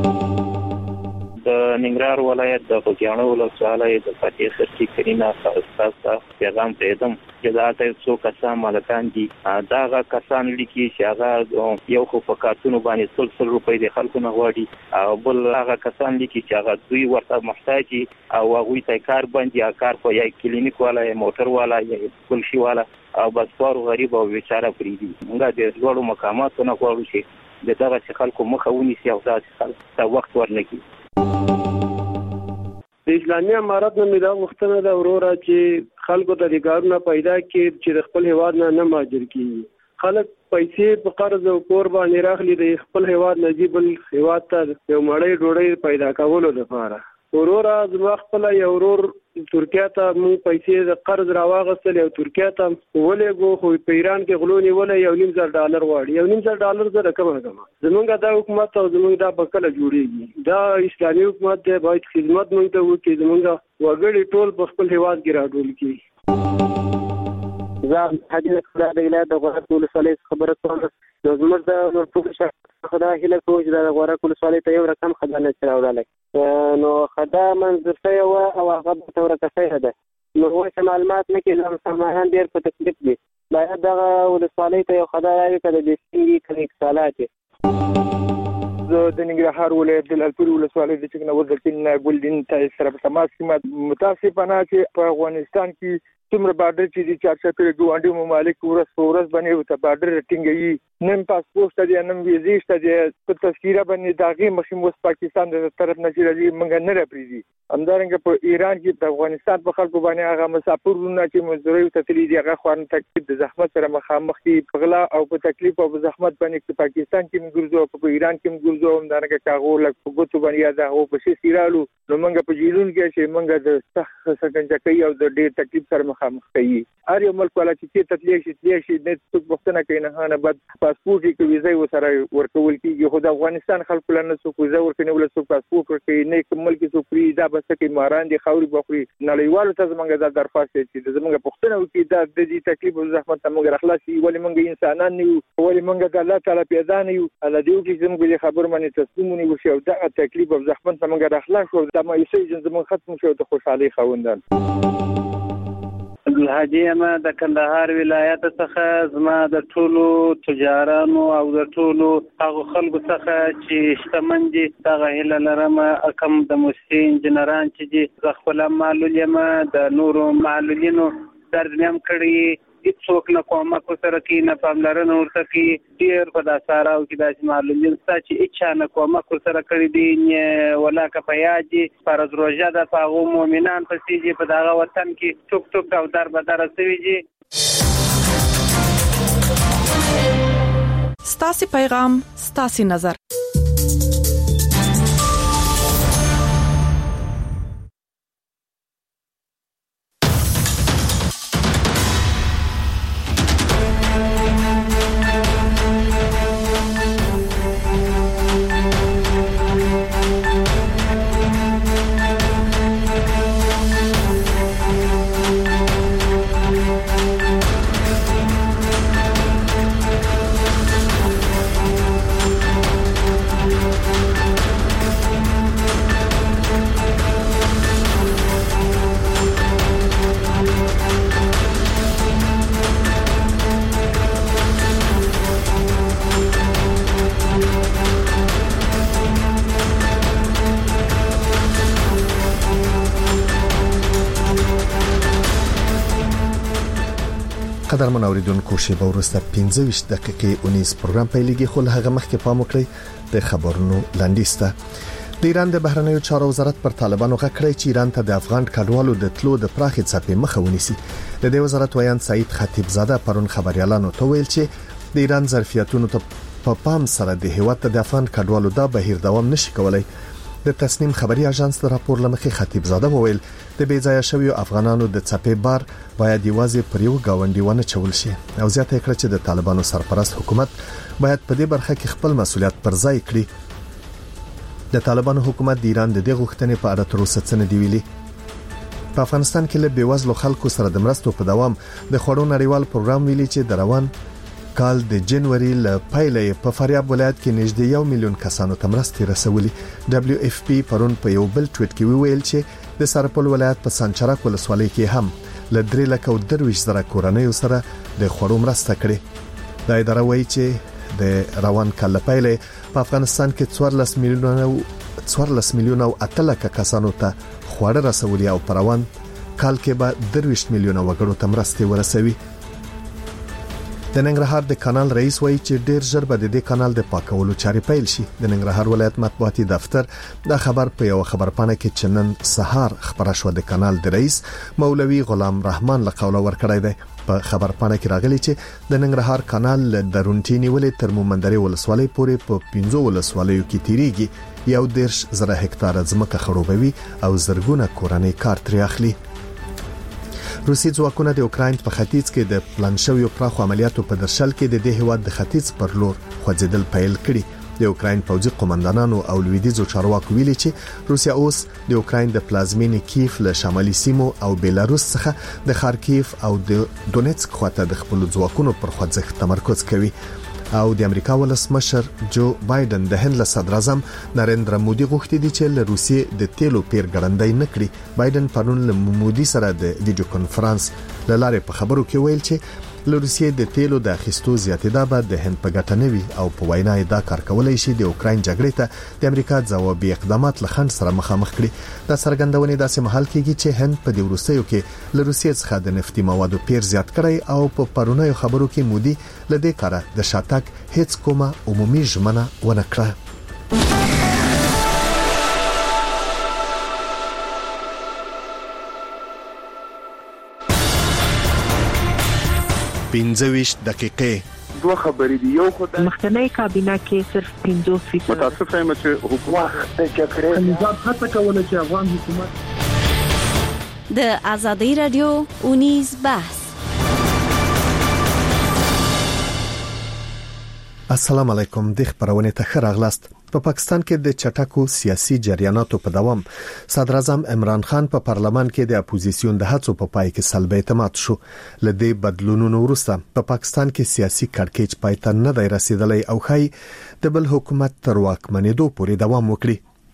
د ننګرهار ولایت د خوږیاڼو ولسوالۍ د فاتح سرچی کرینا استاد پیغام پېدم چې دا څو کسان مالکان دي. دا کسان لیکي چې هغه یو خو په کارتونو باندې 100 روپۍ د خلکو نه غواړي او بل هغه کسان لیکي چې هغه دوی ورته محتاج او هغه ته کار باندې کار په یو کلینیک والا یا موټر والا یا بل شي والا او بس پاره غریب او بیچاره پریدي. موږ د لوړو مقاماتو نه غواړو چې دغه خلکو مخه ونیسي او تاسو خلک ته وخت ورنکړي. د اسلامي امارات نه مدا مختنه د اورورا چې خلکو ته د کارونه پیدا کړي چې د خپل هیواد نه مهاجر کیږي. خلک پیسې په قرض او کور باندې راخلي د خپل هیواد نجیب هیواد ته یو مړی ډوړی پیدا کولو لپاره. اورورا زما خپل یو ورور ترکیه ته مو پیسې د قرض راواغستل او ترکیه ته ولېګو، خو په ایران کې غلونی ولا $1.5 غواړي. $1.5 زره کومه زمونږ د حکومت او زمونږ د بکله جوړیږي. دا اسلامي حکومت دی، باید خدمت موږ ته وکړي، زمونږ وګړي ټول په خپل هیواد کې راټول کړي. زه حدیث خدای د اله د غوړه کول صالح خبره کوم. زموږ د ټول خدای هله کوم چې د غوړه کول صالح ته یو رقم خدانه چراوړل نو خدا منځته یو او هغه ته ورکه ده. نو اوس معلومات نه کې سماهان ډیر په تکلیف دي. باید د ولسوالۍ ته یو خدای راوي کړي د سپینګي کلیک سالات. د ننګرهار ولایت د الپور ولسوالۍ د چکنه وزارتین ګلدین ته سره په تماس کې متاسفانه چې په افغانستان کې څومره بارډر چې د چارچاپېره ګاونډي ممالک ورځ په ورځ باندې ته بارډر ټینګوي، نن پاسپورت دی نن ویزې شته دی په تذکیره باندې داغي مخیم وس پاکستان د طرف نه چې موږ نه راپریزي. همدارنګه په ایران کې د افغانستان په خلکو باندې هغه مسافرونه چې مزدوري ته تللي دي هغه خوان تکلیف د زحمت سره مخامخ دي. په غلا او په تکلیف او په زحمت باندې په پاکستان کې موږ او په ایران کې موږ همدارنګه کاغو لک په ګوتو باندې دا او په شي سیرالو نو موږ په جیلون کې چې موږ د سخت سکنجه کوي او د ډېر تکلیف سره مخامخ کوي. هر یو ملک ولا چې تطلیق شي نه څوک وختونه کوي نه نه بعد پاسپورت کې ویزه وسره ورکول کیږي. خو د افغانستان خلکو لنه څوک ویزه ورکړي ولا څوک پاسپورت ورکړي نه کوم ملک څوک فری دا بس کې ماران دي خوري بخوري نړیوالو ته زمونږ د درخواست چې زمونږ پښتنه وکړي دا د دې تکلیف او زحمت ته موږ راخلاصي ولې موږ انسانان نه یو ولې موږ د الله تعالی پیدا نه یو الله دې وکړي زموږ خبر باندې تسلیم ونیو شو دا تکلیف او زحمت ته موږ راخلاص شو دا مې سې زموږ ختم شو د خوشحالي خوندان. عبدالهادي ما د کندهار ولایت څخه زما د ټولو تجارانو او د ټولو هغه خلکو څخه چې شتمن دي هغه هله لرم کوم د مستي انجنيران چې دي خپل معلول یم د نورو معلولینو درنیم کړی هیڅوک نه کومک سره کې نه پاملرنه ورته کې ډیر په داساراو کې د معلولین چې اچا نه کومک سره کړی دي ولا کپیاجي فرض روزه د هغه مؤمنان په سيجي په دغه وطن کې ټوک ټوک او در بدر سويږي. ستاسو پیغام ستاسو نظر. قدرمن اوریدونکو شیبه ورسته 15 دقیقې 19 پروګرام پیلېږي خو هغه مخکې پام وکړئ د خبرونو لاندېسته. د ایران د بهرنیو چارو وزارت پر طالبانو غکړی چې ایران ته د افغان کډوالو د تلو د پراخې څپې مخه ونیسي. د دې وزارت ویان سعید خطیب زاده پرون خبريالانو ته ویل چې د ایران ظرفیتونو ته په پام سره د هیواد ته د افغان کډوالو د بهیر دوام نشي کولای. د تسنیم خبري اژانس د راپور لمخې خطیب زاده وویل د بې ځای شویو افغانانو د څپې بار باید یوازې پر یو گاونډي ونه چول شي او زیاته کړ چې د طالبانو سرپرست حکومت باید په دې برخه کې خپل مسولیت پر ځای کړي. د طالبانو حکومت د ایران د دې غوښتنې په اړه تر اوسه څه نه دی ویلي. په افغانستان کې له بیوزلو خلکو سره د مرستو په دوام د خوړو نړیوال پروګرام ویلي چې د روان کال د جنوري ل پایلې په فاریاب ولایت کې نږدې 1 میلیون کسانو ته مرستې رسولي. دبليو اف پی پرون په یو بل ټویټ کې ویل چې د سرپل ولایت په سانچرک ولسوالۍ کې هم ل 3,000 کورنۍ سره د خوړو مرسته کړې. دا اداره وایي چې د روان کال ل پایلې په افغانستان کې 14 میلیون او 8 کسانو ته خوړه رسولي او په روان کال کې به 30 میلیون وګړو ته مرستې ورسوي. د ننګرهار د کانال رئیس وایي چې ډیر ژر به د دې کانال د پاکولو چارې پیل شي. د ننګرهار ولایت مطبوعاتي دفتر د خبر په یو خبرپاڼه کې چې نن سهار خبره شو د کانال د رئیس مولوي غلام رحمان له قوله ورکړی دی. په خبرپاڼه کې راغلی چې د ننګرهار کانال د رونټي نیولې تر مومندري ولسوالۍ پورې په 15 ولسوالیو کې تیریږي. 1.10 هکتار ځمکه خړوبوي او زرګونه کورنۍ کار ترې اخلي. روسي ځواکونه د اوکراین په ختیځ کې د پلان شویو پراخو عملیاتو په درشل کې د دې هیواد د ختیځ پر لور خوځیدل پیل کړي. د اوکراین پوځي قومندانانو او لویدیځو چارواکو ویلي چې روسیا اوس د اوکراین د پلازمینې کیف له شمالي سیمو او بیلاروس څخه د خارکیف او د دونیتسک خواته د خپل ځواکونو پر خوځښت تمرکز کوي. او د امریکا ولسمشر جو بایدن د هند له صدر اعظم نریندرا مودي غوښتي دي چې له روسیې د تیلو پیرګړندۍ نکړي. بایدن پرون له مودي سره د ویډیو کانفرنس لاره په خبرو کې ویل چې له روسیې د تیلو د اخیستو زیاتېدا به د هند په ګټه نه وي او په وینا یې دا کار کولای شي د اوکراین جګړې ته د امریکا ځوابي اقدامات له خنډ سره مخامخ کړي. دا څرګندونه داسې مهال کېږي چې هند په دې وروستیو کې له روسیې څخه د نفتي موادو پیر زیات کړي او په پرونیو خبرو کې مودي له دې کاره د شاتګ هیڅ کومه عمومي ژمنه ونه کړه. 15 دقیقې دوه خبرې دي. یو خدای مخکنی کابینه کې صرف 15% متاسف یم چې حکومت څه کوي. نظام هڅه کوله چې افغان حکومت د ازادي رادیو 19 بحث. السلام علیکم. د خبرونه ته خراغلاست. په پاکستان کې د چټکو سیاسي جریاناتو په دوام صدر اعظم عمران خان په پارلمان کې د اپوزیسیون د هڅو په پای کې سلبي اعتماد شو. لدې بدلونونو وروسته په پاکستان کې سیاسي کړکېچ پای ته نه دی رسیدلی او خای د بل حکومت تر واکمنېدو پورې دوام وکړي.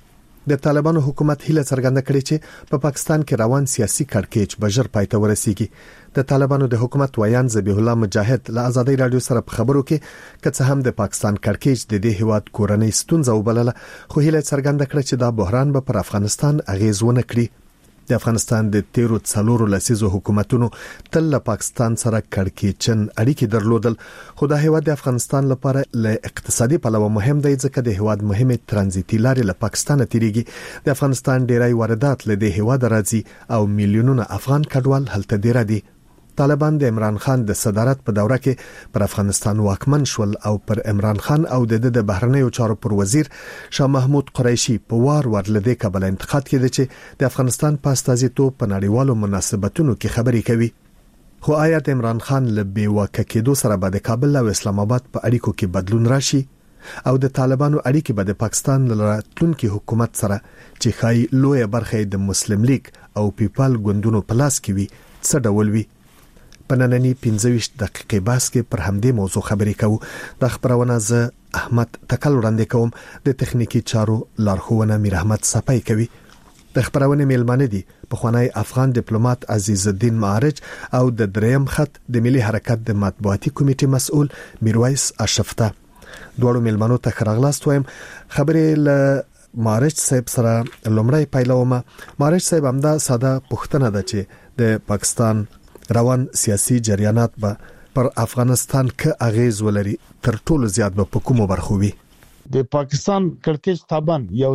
د طالبانو حکومت هیله څرګنده کړې چې په پاکستان کې روان سیاسي کړکېچ بجر پایته ورسیږي. د طالبانو د حکومت ویان ذبیح الله مجاهد له ازادي رادیو سره په خبرو کې کڅ هم د پاکستان کړکېچ د دې هیواد کورنۍ ستونزه وبلله، خو هیله څرګنده کړې چې دا بحران به پر افغانستان اغیز ونه کړي. د افغانستان د تیرو څلورو لسیزو حکومتونو تل له پاکستان سره کړکېچن اړیکې درلودل، خو د هیواد د افغانستان لپاره له اقتصادي پلوه مهم دی ځکه د هیواد مهمه ترانزیتي لارې له پاکستان تیریږي. د افغانستان ډیری واردات له د هیواد راځي او میلیونونه افغان کډوال هلته دی را دي. طالبان د عمران خان د صدارت په دوره کې پر افغانستان واکمن شول او پر عمران خان او د بهرنیو چارو پر وزیر شاه محمود قریشي په وار لدې کابل انتقاد کړي چې د افغانستان په استازیتوب په نړیوالو مناسبتونو کې خبرې کوي. خو آیا د عمران خان له بیواکه کېدو سره به د کابل او اسلام آباد په اړیکو کې بدلون راشي او د طالبانو اړیکې به د پاکستان له راتلونکي حکومت سره چې خای لوی برخه د مسلم لیگ او پیپل ګوندونو په لاس کې وي څه ډول وي؟ په نننی 15 دقیقې بحث کې پر همدې موضوع خبرې کوو. د خبرونه ز احمد تکل وړاندې کوم، د تخنیکی چارو لارښوونه میر احمد صفای کوي. د خبرونه میلمانه دي پخوانی افغان ډیپلوماټ عزیز الدین معارج او د دریم خط د ملي حرکت د مطبوعاتي کمیټې مسؤل میرویس اشرفته. دوړو میلمانو ته خراغلاست وایم. خبرې ل معارج صاحب سره لومړی پیلومه. معارج صاحب همدا ساده پوښتنه ده چې د پاکستان روان سیاسي جریانات به پر افغانستان کې اغیز ولري، تر ټولو زیات به په کومو برخو وي؟ د پاکستان کړکېچ طبعا یو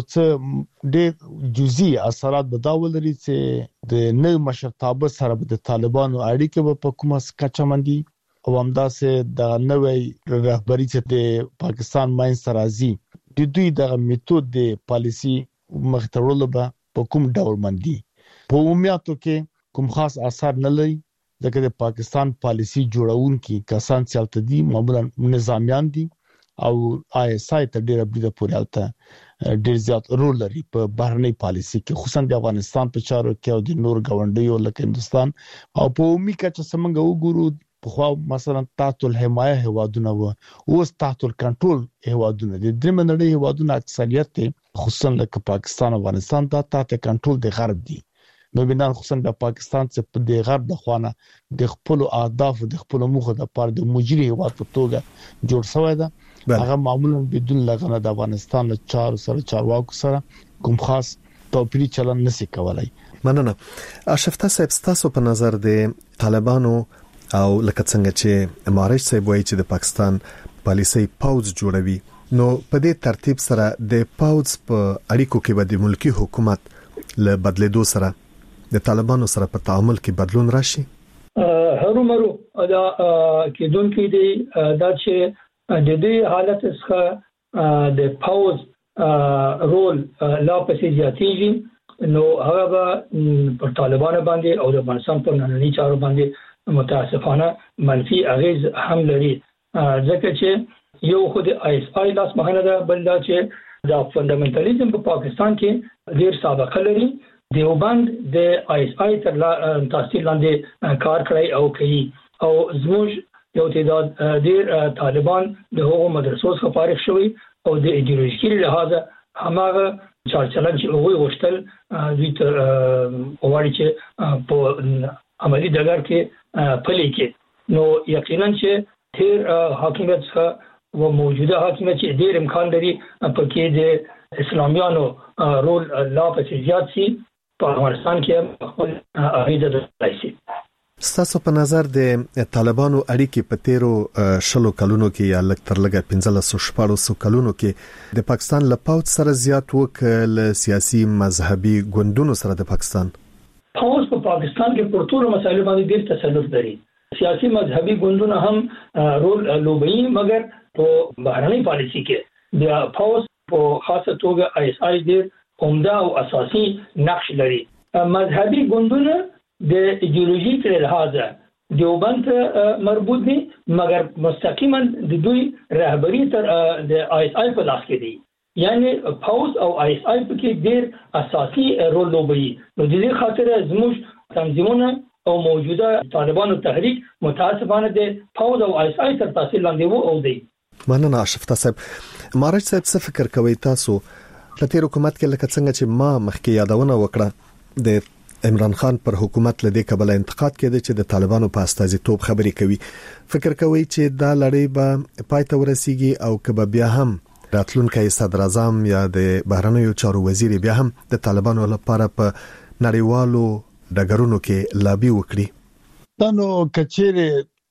څه ډېر جزئی اثرات به دا ولري چې د نوو مشرتابه سره د طالبانو اړیکې به په کومه کچه باندې او همداسې د نوې رهبری چې د پاکستان ماین سرازي د دوی د میتود د پالیسی مخترول به په کوم ډول باندې په عمومیاتو کې کوم خاص اثر نه لري ځکه د پاکستان پالیسی جوړونکي کسان چې دي معمولا نظامیان دي او آی اس آی ته ډېر بده پورې الته ډېر زیات رول لري په بهرنۍ پالیسی کې، خصوصا د افغانستان په چارو کې او د نور غونډیو لکه هندستان او په عمومي کچه څنګه وګورو په خو مثلا تحت الحمایه هوادونه و اوس تحت الکنټرول هوادونه د دریم نړۍ هوادونه اکثریت خصوصا لکه پاکستان او افغانستان ته تحت کنټرول د غرب دي. نو بنان خصوصا د پاکستان څخه په د غرب د خوانه د خپل اهداف د خپل موخه د پاره د مجري هواد په توګه جوړ شوی ده. هغه معمولا بدون لغنه د افغانستان له چارواکو سره کوم خاص توپیری چلن نشي کولای. مننه. اشرفته صاحب تاسو په نظر د طالبانو او لکه څنګه چې معارج صاحب وایي چې د پاکستان پالیسي پاوز جوړوي، نو په دې ترتیب سره د پاوز په اړیکو کې به د ملکی حکومت له بدلیدو سره د طالبانو سره په تعامل کې بدلون راشي؟ هرومرو دا کېدون کې دی دا چې د دې حالت څخه د پاوز رول لا پسې زیاتېږي، نو هغه به پر طالبانو باندې او د افغانستان په نننی چارو باندې متاسفانه منفي اغیز هم لري، ځکه چې یو خو د آی اس آی لاس مهنه ده، بل دا چې د فندامنټالیزم په پاکستان کې ډیر سابقه لري. دیوبند د آی اس آی تر تاثیر لاندې کار کړی او کوي، او زموږ یو تعداد ډیر طالبان د هغو مدرسو څخه فارغ شوي او د ایدئولوژیکي لحاظه هماغه چارچلن چې هغوی غوښتل دوی ته غواړي چې په عملي ډګر کې پلي کړي. نو یقینا چې تیر حاکمیت څخه و موجوده حاکمیت چې ډیر امکان لري په کې د اسلامیانو رول لا پسې زیات شي په افغانستان کې خپل اغیزه درلودای شي. ستاسو په نظر د طالبانو اړیکې په تیرو شلو کلونو کې یا لږ تر لږه 15-16 کلونو کې د پاکستان له پاوځ سره زیات وکړ سیاسي مذهبي ګوندونو سره د پاکستان پاوځ په پاکستان کې پر ټولو مسایلو باندې ډیر تسلط لري. سیاسي مذهبي ګوندونه هم رول لوبوي، مګر په بهرنۍ پالیسي کې د پاوځ په خاصه توګه آی اس آی ډیر عمده او اساسي نقش لري. مذهبي ګوندونه د ایدئولوژیک لحاظه دیوبند مربوط دي، مګر مستقیما د دوی رهبری تر د آی اس آی په لاس کې دي، یعنی پاوز او آی اس آی په کې ډیر اساسي رول لوبوي. نو د دې خاطر زموږ تنظیمونه او موجوده طالبانو تحریک متاسفانه د پاوز او آی اس آی تر تاثیر لاندې وو او دی. مننه اشرفته صاحب. معارج صاحب څه فکر کوي تاسو په تیر حکومت کې لکه څنګه چې ما مخکې یادونه وکړه د عمران خان پر حکومت لدې کبل انتقاد کړي چې د طالبانو په استازیتوب خبرې کوي. فکر کوي چې دا لړۍ به پای ته ورسیږي او کبه بیا هم راتلونکي صدر اعظم یا د بهرنیو چارو وزیر بیا هم د طالبانو لپاره په نړیوالو ډګرونو کې لابي وکړي. دا نو کچېره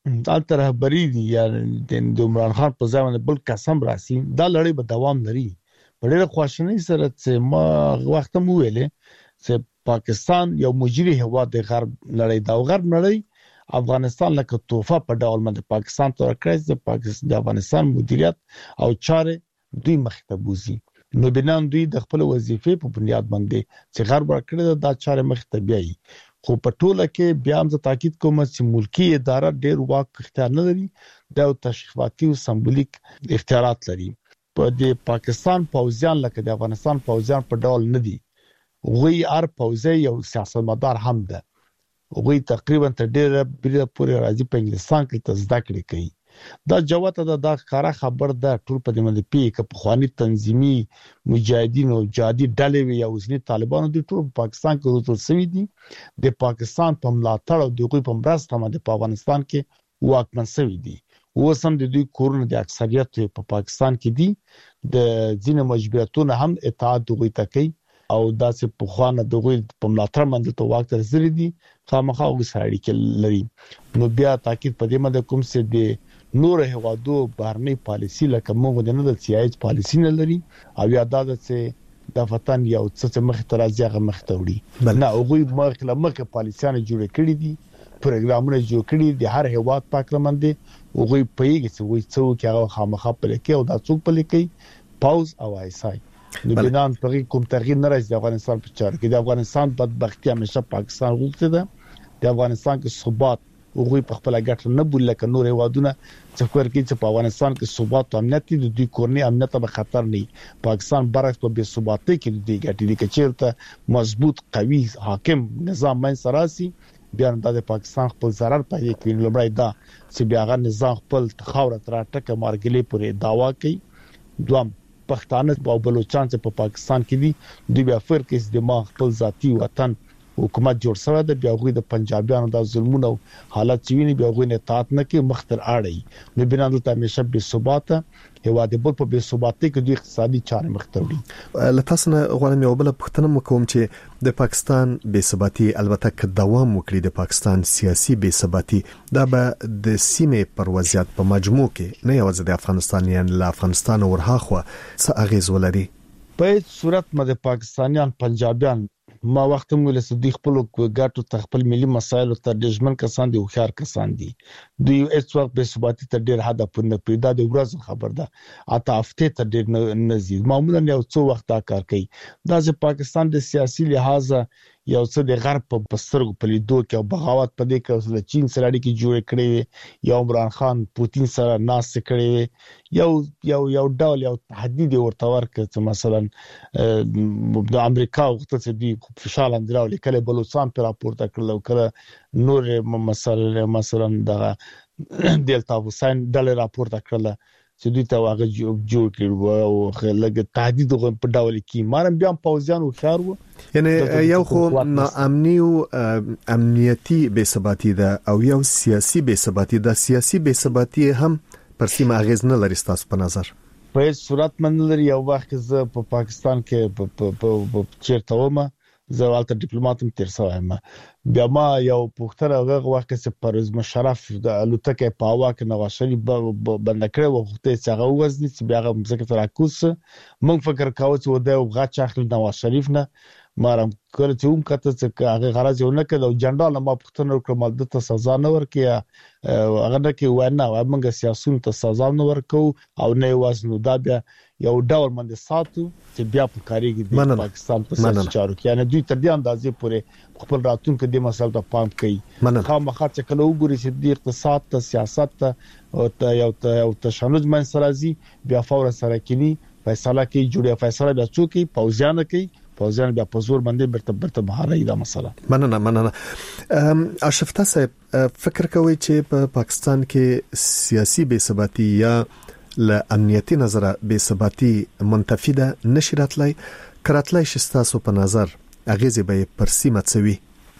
د رهبری دي یا د عمران خان په ځای باندې بل قسم راسي دا لړۍ به دوام لري. په ډېر خواشنۍ سره چې ما وخت مو ویلې چې پاکستان یو مجري هواد د غرب لړۍ دا غرب لړۍ افغانستان لکه توفه په ډول باندې پاکستان ته راکړي د افغانستان مدیریت او چارې دوی مخته بوزي. نو بنان دوی د خپل وظیفې په بنیاد باندې چې غرب راکړي دا چارې مخته بیاي. خو په ټوله کې بیا هم زه تاکید کوم چې ملکی اداره ډېر واک اختیار نه لري، دا تشریفاتي او سمبولیک اختیارات لري. په د پاکستان پوځیان لکه د افغانستان پوځیان په ډول نه دي. غوی ار پوځي یو سیاستمدار هم ده. غوی تقریبا تر ډیره پورې راځي په انګلستان کې تزده کړی کوي. دا جوته دا ښکارا خبر ده ټول په دې باندې پیکه په خواني تنظیمي مجاهدین او جهادي ډلې وي او ځنی طالبانو د ټول پاکستان کې روتل سوي دي. د پاکستان په ملاتړ او د غوی په مرسته باندې په افغانستان کې واکمن سوي دي. وسم د دوی کورونه د اکثریت په پاکستان کې دي. د ځینې مجبورتونه هم اطاعت دوی تکي او داسې په خوانه دغه په ملاتړ باندې ته واک تر زری دي خامخا وساړي کې لري. نو بیا تاکید په دې باندې کوم څه د نور هوادو بهرنی پالیسی لکه موږ د سیاست پالیسی نه لري او یاد ده چې د وطن یو څه مخ ته راځي هغه مخ ته وړي. نه هغه مخه پالیسیان جوړ کړي دي، پروګرامونه جوړ کړي دي، هر هواد پاکلمند دي هغه پیږي چې وایي څوک هغه خامخا په لکه او دا څوک په لکه پاوز او ایسای د بنان په کوم تغییر نه راځي. د افغانستان په چارو کې د افغانستان بدبختی همیشه پاکستان غوښته ده. د افغانستان کې ثبات او په خپل ګټه نه بول لکه نور هوادونه چې فکر کوي چې په افغانستان کې ثبات او امنیت د دوی کورنی امنیت به خطر نه. پاکستان برعکس په بې ثباتۍ کې د ګټې د کچېرته مضبوط قوي حاکم نظام من سراسي بیا د پاکستان خپل ضرر پېښ کوي. لومړی دا چې بیا غا نظام خپل تخاورت راټکه مارګلې پورې داوا کوي. دوم پښتانه او بلوچستان چې په پاکستان کې دي دوی بیا فرق کې د ما خپل ذاتی وطن حکومت جوړ سره د بیا غوي د پنجابیانو د ظلمونو حالت چې ویني بیا غوي نه اطاعت نه کوي مختر اړي. نو بنا دلته همیشه به ثبات هواد بل په به ثباتي کې د اقتصادي چارې مختوري. لتاسنه غواړم یو بل پښتنه مکوم چې د پاکستان به ثباتي البته ک دوام وکړي. د پاکستان سیاسي به ثباتي دا به د سیمې پر وضعیت په مجموع کې نه یوازې د افغانستان یان له افغانستان ورهاخوا څه اغیز ولري. په صورت مده پاکستانیان پنجابیان ما وخت موږ له صدیق خپل ګټو تخپل ملي مسایل ته دښمن کسان دي او خيار کسان دي. دوی هیڅ وخت به ثباتي ته ډیر حد پورې پیدا د ورځ خبر ده اته هفته ته ډیر نزيد معمولا یو څو وخت دا کار کوي. دا چې پاکستان د سیاسي لحاظ یو څه د غرب په بسترګو په لیدو کې او بغاوت په دې کې د چین سره اړیکې جوړ کړې یا عمران خان پوتین سره ناس کړې یو ډول یو تهدید ورته ورکړ چې مثلا د امریکا وخت چې دی فشار اندراو لیکل بلوچستان پر راپورته کړل او کړه نور مثلا د دلتا حسین ډله راپورته کړل چې دوی ته واغ جوړ کړو او لګ تهدید په ډول کې مارم بیا پوزیان او خار وو. یعنی یو خو امنیتی بے ثباتی ده او یو سیاسي بے ثباتی ده. سیاسي بے ثباتی هم پر سیمه اغیز نه لري تاسو په نظر؟ په صورت من لري. یو وخت زه په پاکستان کې په چیرته ومه زه والته ډیپلوماټم تیر سوایم بیا ما یو پوښتنه هغه وخت چې پرویز مشرف د الوتکه په هوا کې نواز شریف بند کړو وخت چې هغه وزنی چې بیا هغه مزګه تراکوس مونږ فکر کاوه چې ودا غاچ اخلي نواز شریف نه مارم کله چې کته چې هغه غرض یو نه کړو جنرال ما پوښتنه وکړم د سزا نه ورکیا هغه نه کې ونه موږ سیاسيون ته سزا نه ورکو او نه وزن دا بیا یو ډول باندې ساتو چې بیا په کاریږي د پاکستان په سر چارو کې یعنی دوی تر دې اندازې پورې خپل راتلونکو د مسایلو ته پام کوي. خامخا چې کله وګوري چې د اقتصاد ته سیاست ته او یو تشنج من سرازي بیا فورا سره کینی فیصله کوي جوړه فیصله بیا څوکي پوزیان کوي پوزیان بیا په زور باندې برته بهاري دا مسله. مننه اشرف صاحب فکر کوي چې په پاکستان کې سیاسي بې ثباتی یا له امنیتي نظره بې ثباتي منتفی ده نشي راتلای کراتلای شستاسو په نظر اغیزه به پر سیمه څوي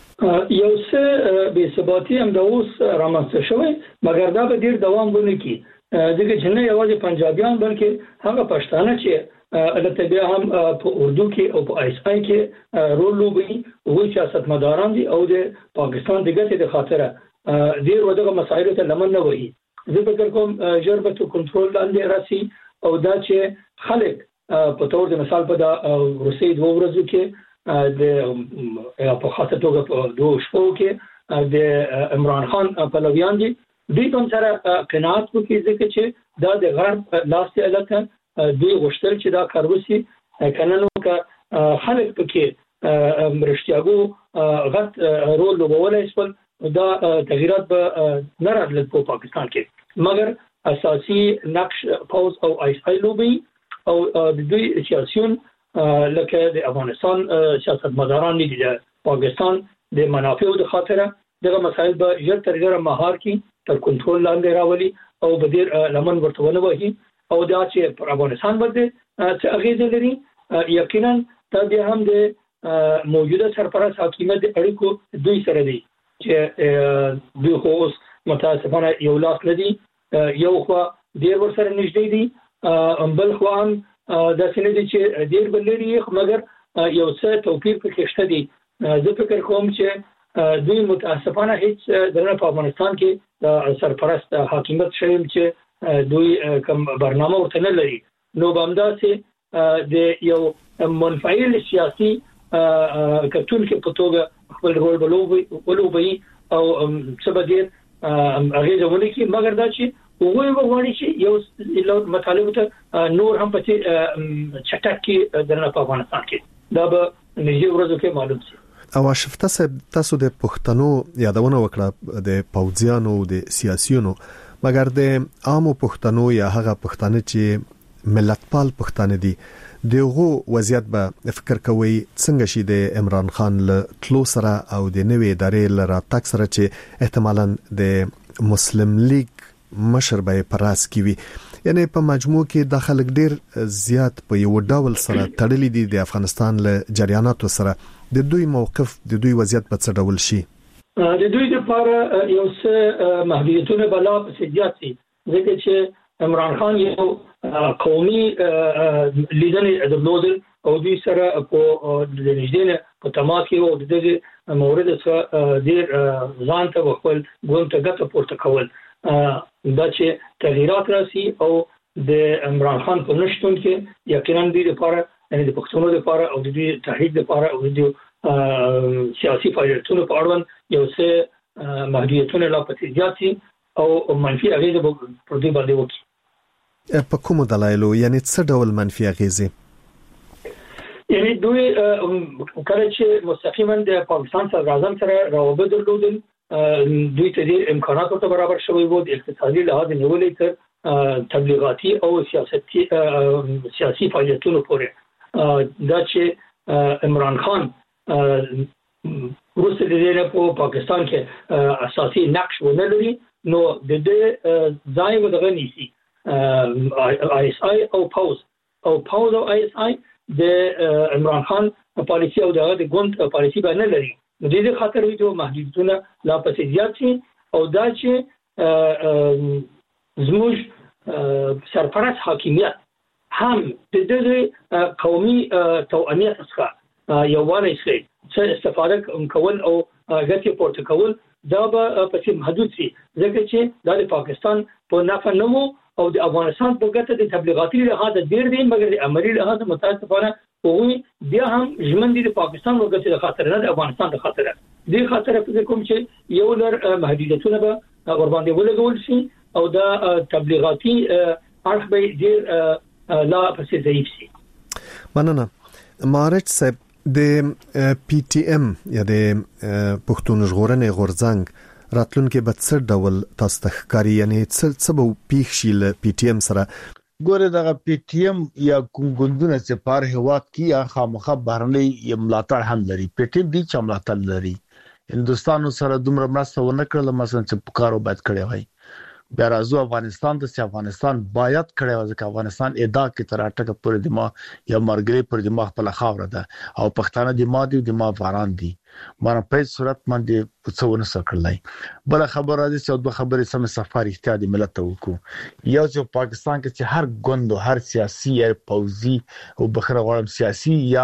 یو څه بې ثباتي هم د اوس رامنځته شوی مګر دا به ډیر دوام ونه کړي دغه چې نه یوازې پنجابیان بلکې هغه پښتانه چې البته بیا هم په اردو کې او په آی اس آی کې رول لوبي او سیاستمداران دي او د پاکستان د ګټې د خاطره ډیر ودغه مسایل ته لمن نه وایي زه فکر کوم جربته کنټرول لاندې راسي او دا چې خلک په تور د مثال په روسي د ورځو کې د په خاطر توګه په دوه شپو کې د عمران خان پلویان دي دوی هم سره قناعت وکړي ځکه چې دا د غرب لاس ته الته دوی غوښتل چې دا کار وشي کنه نو که خلک پکې مرشتياګو غټ رول لوبولای شول دا تغیرات به نه راتلل په پاکستان کې مګر اساسي نقش پاوز او آی اس آی لوبي او د دوی سیاسيون لکه د افغانستان سیاستمداران دي د پاکستان د منافعو د خاطره دغه مسایل به ژر تر ژره مهار کی تر کنټرول لاندې راولي او به ډیر لمن ورته ونوي او دا چې پر افغانستان باندې څه اغیزه لري یقینا دا به هم د موجوده سرپرست حکومت د اړیکو دوی سره دی چې دوی خو اوس متاسفانه یو لاس لدی یو خو ډیر ورسره نږدې دي بل خو هم دا څنګه دي چې ډیر بلري مګر یو څه توپیر پکې شته دي زه فکر کوم چې دوی متاسفانه هیڅ درنه په افغانستان کې سرپرست حکومت شوم چې دوی کوم برنامه ورته نه لري نو بامدا چې د یو منفعل سیاسي کتون کې په توګه خپل رول ولوبي او سبدیر هغه ځونه کې مګر دا چې وګورئ وګورئ چې یو مطالب ته نور هم پتی چټک کې درنه په افغانستان کې دا به نږدې ورځو کې معلوم شي او شفته صاحب تاسو د پښتنو یادونه وکړه د پوځیانو د سیاسيونو مګر د عامو پښتنو یا هغه پښتانه چې ملتپال پښتانه دي دغه وضعیت به فکر کوي څنګه شي د عمران خان له تلو سره او د نوې ادارې لپاره تک سره چې احتمالاً د مسلم لیگ مشر به پراس کیوي یعنی په مجموع کې داخل ډیر زیات په یو ډول سره تړلې دي د افغانستان له جریاناتو سره د دوی موقف د دوی وضعیت په څه ډول شي د دوی لپاره یو څه محدودیتونه بلا په سیاسي ځکه چې عمران خان یو قومي لیدنې درلودل او دوی سره په نږدې په تماس کې او دغه مورد څخه ډیر ځان ته خپل ګوند ته ګټه پورته کول دا چې تغیرات راسي او د عمران خان په نشټون کې یقینا دوی لپاره یعنی د پښتونو لپاره او د دوی تحریک لپاره او د سیاسي فعالیتونو په اړه یو څه محدودیتونه لا پاتې دي او منفي اغیزه پر دې باندې وکړي په کوم دلایلو یعنی څه ډول منفي اغیزه یعنی دوی کله چې مستقیما د پاکستان صدراعظم سره روابط درلودل دوی ته ډېر امکانات ورته برابر شوی وو د اقتصادي لحاظ نیولې تر تبلیغاتي او سیاسي فعالیتونو پورې دا چې عمران خان روسي د دې په پاکستان کې اساسي نقش ونه لري نو د دې ځای ودغه نيسي آی اس آی او پاوز او آی اس آی د عمران خان پالیسی او د ګوند پالیسی باندې لري د دې خاطر وي چې محدودیتونه لا پسې زیات شي او دا چې زموږ سرپرست حاکمیت هم د دې قومي توانیت څخه یووالی شي چې استفاده کول او غټي پورته کول دا به پسې محدود شي ځکه چې د پاکستان په نفع نه وو او د افغانستان په ګټه د تبلیغاتي لحاظ ډیر دي مګر د عملی لحاظ متاسفانه وګورئ بیا هم ژوند د پاکستان وګټه د خاطر نه د افغانستان د خاطر دي خاطر په کوم چې یو لر محدودیتونه به ور باندې ولګول شي او دا تبلیغاتي اړخ به ډیر لا پسې ضعیف شي مننه مارچ صاحب د پی ټی ایم یا د پښتون ژغورنې غورځنګ راتلونکي به څه ډول تاسو ته ښکاري یعنی څه به پیښ شي له پی ټی ایم سره ګوره دغه پی ټی ایم یا کوم ګوندونه چې پر هوا کې یا خامخا بهرنۍ ملاتړ هم لري پی ټی ایم دي چې ملاتړ لري هندستان سره دومره مرسته ونه کړل مثلا چې پکارو باید کړی وای بیا راځو افغانستان ته، چې افغانستان باید کړی و، ځکه افغانستان ادعا کې تر اټکه پورې د ما یا مرګري پر دماغ په لخاوره ده او پښتانه د ما دي د ما افغانان دي، مانه په صورت باندې څونه سکړلای. بل خبره ده چې دوه خبرې سم سفر احتیاطي ملت ته وکړو. یو چې پاکستان کې چې هر ګوند او هر سیاسي یا پوځي او بخره غواړم سیاسي یا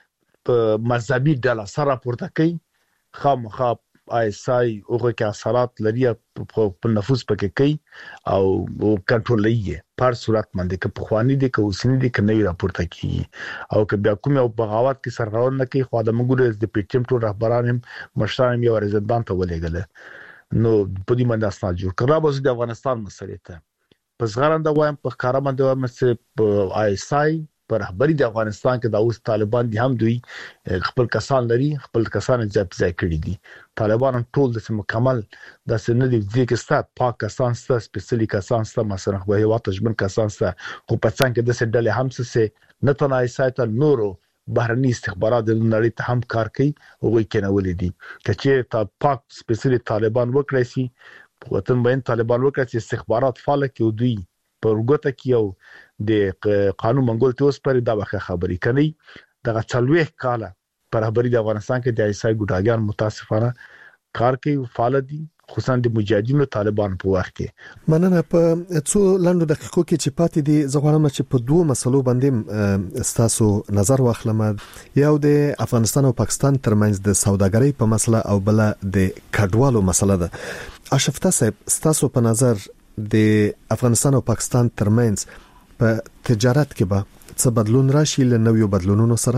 مذهبي ډله سره پورته کوي، خامخا آیسای اوغه کې اثرات لري په نفوس پکې کوي او کنټرولوي په صورت باندې کې په خواني دي کې اوسنی دي کې نوی راپورته کوي او که بیا کوم یو بغاوت کې سرغړونه نه کوي، خو د موږ د پی ټی ایم ټول رهبران هم مشران یو رزدان ته ولېګل نو په دې باندې اسناد جوړ کړه. به د افغانستان مسلې ته پس غرانده وایم په کارا باندې وایم چې آیسای پر رهبری د افغانستان کې د اوس طالبان دي هم دوی خپل کسان لري، خپل کسان ځای کړی دي. طالبان ټول د مکمل د سندې ځکه ست پاک کسان ست سپیشلی کسان ست مثلا خو یو تجربه کسان ست خو په څنګه کې د سډلې هم څه نه تنای سایت نورو بهرني استخبارات د نړۍ ته هم کار کوي او وایي کنه ولې دي چې تا پاک سپیشلی طالبان وکړي سي وطن باندې طالبان وکړي چې استخبارات فعال کوي دوی پر وګته کې او د قانون منګول ته اوس پر دا واخه خبرې کوي. دغه چلوي کاله پر خبرې د افغانستان کې د ایسای ګډاګان متاسفانه کار کوي، فعال دي خصوصا د مجاهدینو طالبان په وخت کې. مننه. په څو لاندو دقیقو کې چې پاتې دي زغوالم چې په دوه مسلو باندې ستاسو نظر واخلم، یو د افغانستان او پاکستان ترمنځ د سوداګرۍ په مسله او بل د کډوالو مسله ده. اشرفته صاحب ستاسو په نظر د افغانستان او پاکستان ترمنځ په تجارت کې به څه بدلون راشي له نویو بدلونونو سره؟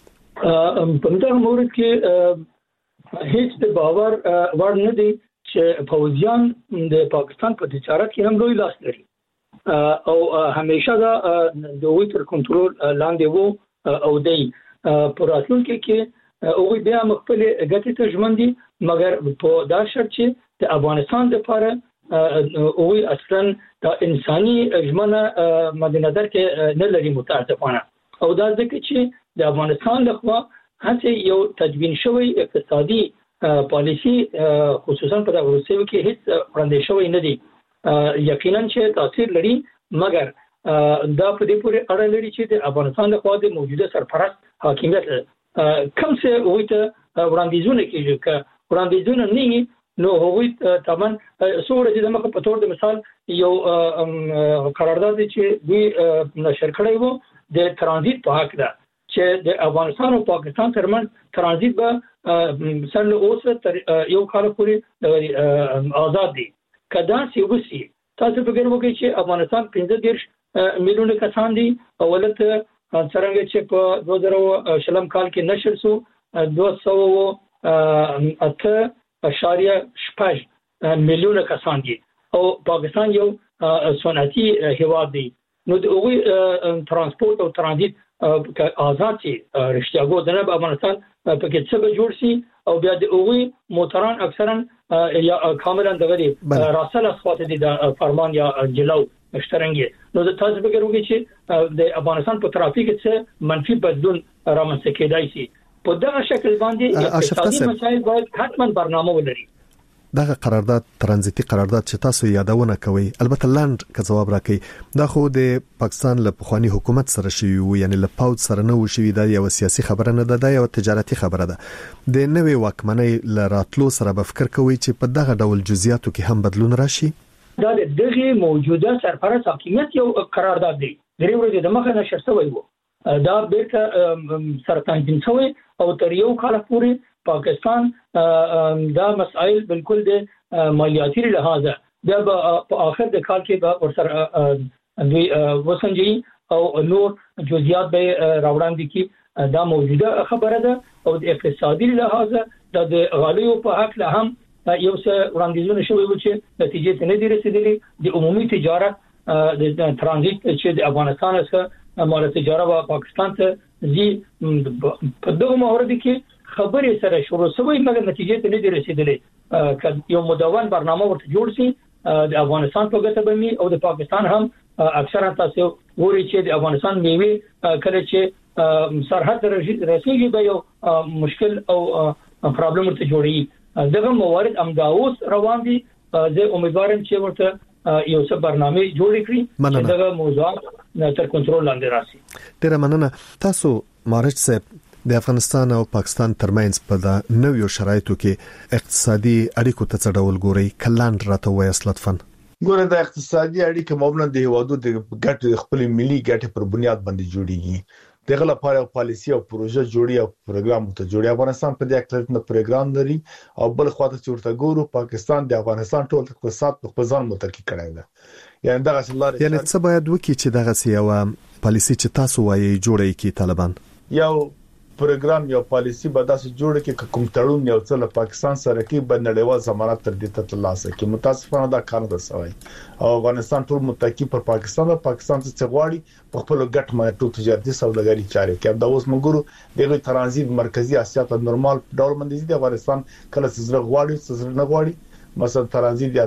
په دغه مورد کې هیڅ د باور وړ نه دي چې فوجیان د پاکستان په تجارت کې هم لوی لاس لري او همیشه دا د دوی تر کنټرول لاندې وو او دی په راتلونکي کې او بیا خپل ګټې ته ژمن دي، مګر په دا شرط چې د افغانستان لپاره او اصلا د انساني ژمنه مد نظر کې نه لري متاسفانه، او دا ځکه چې د افغانستان لخوا هڅه یو تدوین شوی اقتصادي پالیسی خصوصا په دغه ورسېو کې هیڅ وړاندې شوی نه دی. یقینا چې تاثیر لري، مګر دا په دې پورې اړه لري چې د افغانستان لخوا د موجوده سرپرست حاکمیت کوم څه وایي وړاندیزونه کیږي، که وړاندیزونه نه نو هغوی تمام سوره چې دغه په تور د مثال یو قرارداد چې دوی نشر کړی وو د ترانزیت په حق ده چې د افغانستان او پاکستان ترمنځ ترانزیت به سره اوس تر یو کال پورې آزاد دي. کدا سی وسی تاسو فکر وکړئ چې افغانستان 15 میلیونه کسان دي او ولته څنګه چې په 2000 کال کې نشر سو 208.6 میلیونه کسان دي او پاکستان یو صنعتي هیواد دی. نو د اوی ترانسپورت او ترانزیت آزاد شي رښتیا ګو د نه افغانستان په کې څه به جوړ شي او بیا د اوی موټران اکثرا یا کاملا دغه راسل اسفات دي د فرمان یا جلو مشترنګي. نو د تاسو فکر وکړئ چې د افغانستان په ترافیک کې منفي بدلون رامنځته کېدای شي. په دغه شکل باندې اقتصادي مسایل باید حتما برنامه ولري. دغه قرارداد ترانزیتي قرارداد چې تاسو یادونه کوي، البته لاند که جواب راکړي دا خو د پاکستان له پخوانی حکومت سره شوی وو، یعنی له پاوت سره نه وشوي، دا یو سیاسي خبره نه ده، دا یو تجارتي خبره ده. د نوې واکمنۍ له راتلو سره به فکر کوي چې په دغه ډول جزئیاتو کې هم بدلون راشي. دا دغه موجوده سرپرست حاکمیت یو قرارداد دی، درې ورځې د مخه نشر شوی وو، دا بیرته سره تنظیم شوی او تر یو کال پورې پاکستان دا مسائل بالکل د مالیاتي لحاظه بیا په اخر د کال کې به ورسره دوی وسنجي او نور جزئیات به راوړاندې کی. دا موجوده خبره ده او د اقتصادي لحاظه د غالیو په حق له هم یو څه وړاندیزونه شوی و چې نتیجې ته نه دي رسیدلي. د عمومي تجارت د ترانزیت چې د افغانستان څخه مال تجارت او پاکستان ته زی په دغه مورد کې خبرې سره شروع شوی، مګر نتیجې ته نه دي رسیدلې. که یو مدون برنامه ورته جوړ شي د افغانستان په ګټه به او د پاکستان هم اکثرا تاسو ووري چې د افغانستان میوه کله چې سرحد رسیږي به یو مشکل او پرابلم ورته جوړي. دغه موارد امداوس روان دي. زه امیدوارم چې ورته یو څه برنامه جوړ کړي چې دا موضوعات تر کنټرول لاندې راشي. ډیره مننه. تاسو مارج صاحب د افغانستان او پاکستان ترمنځ په د نویو شرایطو کې اقتصادي اړیکو ته څه ډول ګوري؟ کلاند راته وایي لطفاً. ګوره د اقتصادي اړیکو معمولا د هیوادو د ګټې خپل ملي ګټې پر بنیاد باندې جوړیږي. دغه لپاره پالیسي او پروژه جوړي او پروګرام ته جوړي. افغانستان په دې اړه نه پروګرام لري او بل خواته چورته ګورو پاکستان د افغانستان ټول اقتصاد په خپل متکی کړی دی. یعنی دغه لاره یعنی څه باید وکړي چې دغه یو پالیسي چې تاسو وایي جوړي کی طالبان یو پروګرام یو پالیسي به داسې جوړ کړي کوم تړون یو څه له پاکستان سره کې بنړیوال ضمانت تر دې ته ترلاسه کړي. متاسفانه دا کار نه شوی او افغانستان ټول متکی پر پاکستان او پاکستان څخه غواړي په خپل ګټ باندې ټول تجارتي سوداګري چاري کوي. دا اوس موږ دغه ترانزیت مرکزی اسیا ته نورمال ډول باندې د افغانستان کله څه غواړي څه نه غواړي. مثلا ترانزیت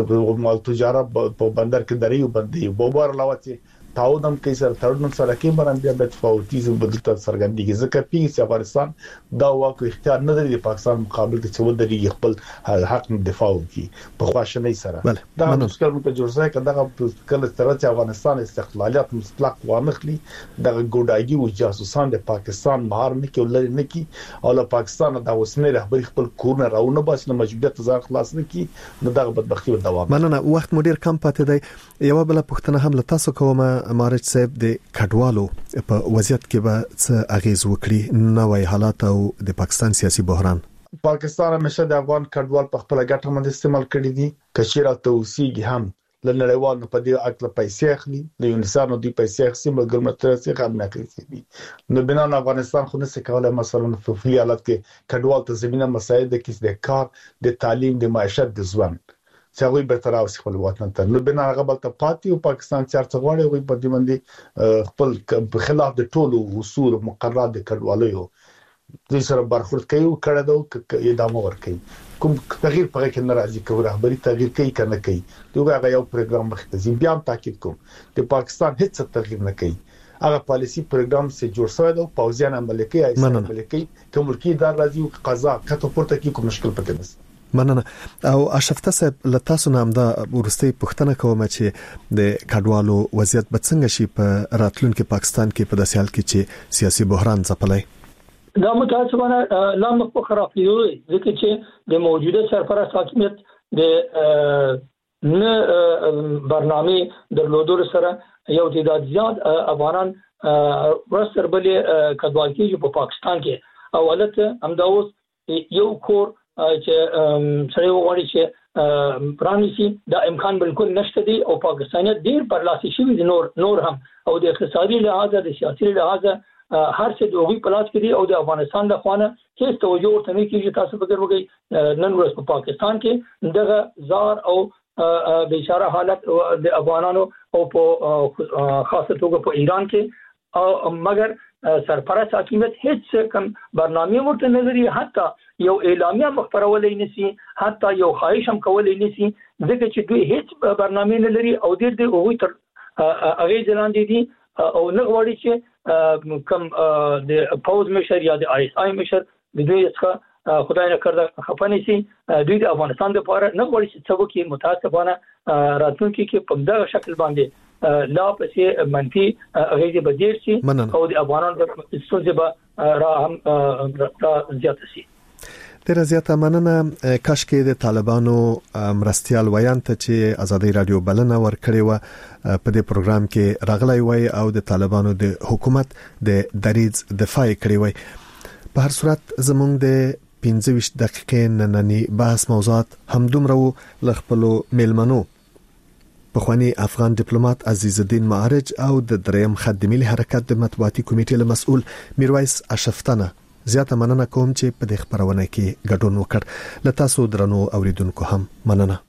د مال تجارت په بندر کې دریو باندې بوبار لاوتي تعاون کوي سره تړون سره کې باندې د تفاوتیزم بدل تر څرګندېږي. ځکه چې افغانستان دا واکو اختیار نه لري د پاکستان مقابل کې څو درې خپل حق دفاع وکړي په خواشنۍ سره. دا مشکل مت جوړ ځای کله کله تر چې افغانستان استقلالیت مطلق وانخلي د ګوډاګي او جاسوسان د پاکستان مهار نه کې ولر نه کې او له پاکستان د اوسنۍ رهبری خپل کورونه راونه باسنه مجبوریت ځان خلاص نه کې نو دغه بدبختی به دوام. مننه. وخت مدیر کم پاتې دی. یو بل پوښتنه هم لته کومه مارج صاحب د کډوالو په وضعیت کې به څه اغیز وکړي نوې حالات او د پاکستان سیاسي بحران؟ پاکستان همیشه د افغان کډوال په خپل ګټه باندې استعمال کړی دي. کچیرته توسيږي هم لنړیوال په دې اکل پیسې اخلي د یونیسانو دی پیسې اخلي مګر مترسي خدمت نه کوي. نو بنا افغانستان خو نه څه کولای مثلا په فعلی حالت کې کډوال ته زمينه مساعد کې د کار د تعلیم د معیشت د ځوان څنګه به تر اوسه خپل وطن ته نو بنا هغه بل ته پاتې او پاکستان چارته غواړي او په دې باندې خپل په خلاف د ټولو اصول مقررات د کډوالو د سره برخورد کوي او کړه دا ادامه ورکوي. کوم تغییر پرې کې ناراضي کوي رهبری تغییر کوي کنه کوي. دغه یو پروګرام مختزي بیا هم تاکید کوم د پاکستان هیڅ تغییر نه کوي. هغه پالیسی پروګرام سه جوړ شوی دی او پوځیان عمل کوي عمل کوي کوم ورکی دار راځي او قضا کته پورته کوي کوم مشکل پته نشته. مننه. او اشرفته صاحب لتاسو نام دا ورستي پښتنه کوم چې د کډوالو وضعیت به څنګه شي په راتلونکي پاکستان کې په داسې حال کې چې سیاسي بحران ځپلای؟ دا متاسفانه لا مخ خراب دی ځکه چې د موجوده سرپرست حاکمیت د نه برنامه درلودو سره یو تعداد زیات افغانان ورسره بلې کډوال کېږي په پاکستان کې. او حالت همداوس یو کور چې سره وغواړي چې پرانیسي دا امکان بالکل نشته دی او پاکستانیت ډیر برلاسي شوی دی نور هم او د اقتصادي لحاظ د سیاسي لحاظ هر څه د اوږي پلاس کې دی او د افغانستان د خوانه هیڅ توجه ورته نه کیږي. تاسو فکر وکړئ نن ورځ په پاکستان کې دغه زار او بیچاره حالت د افغانانو او په خاصه توګه په ایران کې او مګر سرپرست حکومت هیڅ کم برنامه ورته نه لري. حتی یو اعلامیه مخبرولې نسی حتی یو خواهش هم کولې نسی ځکه چې دوی هیڅ برنامه نه لري او ډېر دې هغه تر هغه ځلان دي او نه غواړي چې کم د پاوز مشر یا د آی اس آی مشر د دوی څخه خدای نه کړه خپنې سي دوی د افغانستان لپاره نه غواړي چې څه وکړي. متاسفانه راتلونکي کې په دغه شکل باندې لا پسې منفي غیږي بدیر شي او د افغانانو د ستونزې به را هم زیات شي. ډیره زیاته مننه. کاش کې د طالبانو مرستيال ویان ته چې ازادي رادیو بلنه ورکړې و په دې پروګرام کې راغلی وای او د طالبانو د حکومت د دریځ دفاع کړې وای. په هر صورت زمونږ د 15 دقیقې نننی بحث موضوعات همدومره لخپلو میلمنو پخوانی افغان ډیپلوماټ عزیز الدین معارج او د دریم خدمي حرکت د مطبوعاتي کمیټې له مسؤل میرویس اشرفتنه زیاته مننه کوم چې په دې خبرونه کې ګډون وکړ. لته سو درنو اوریدونکو هم مننه.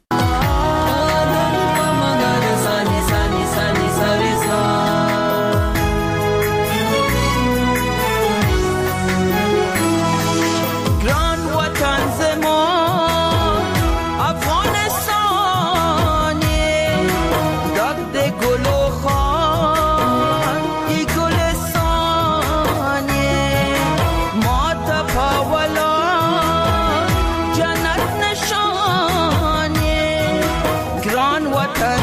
وطن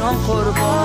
قربان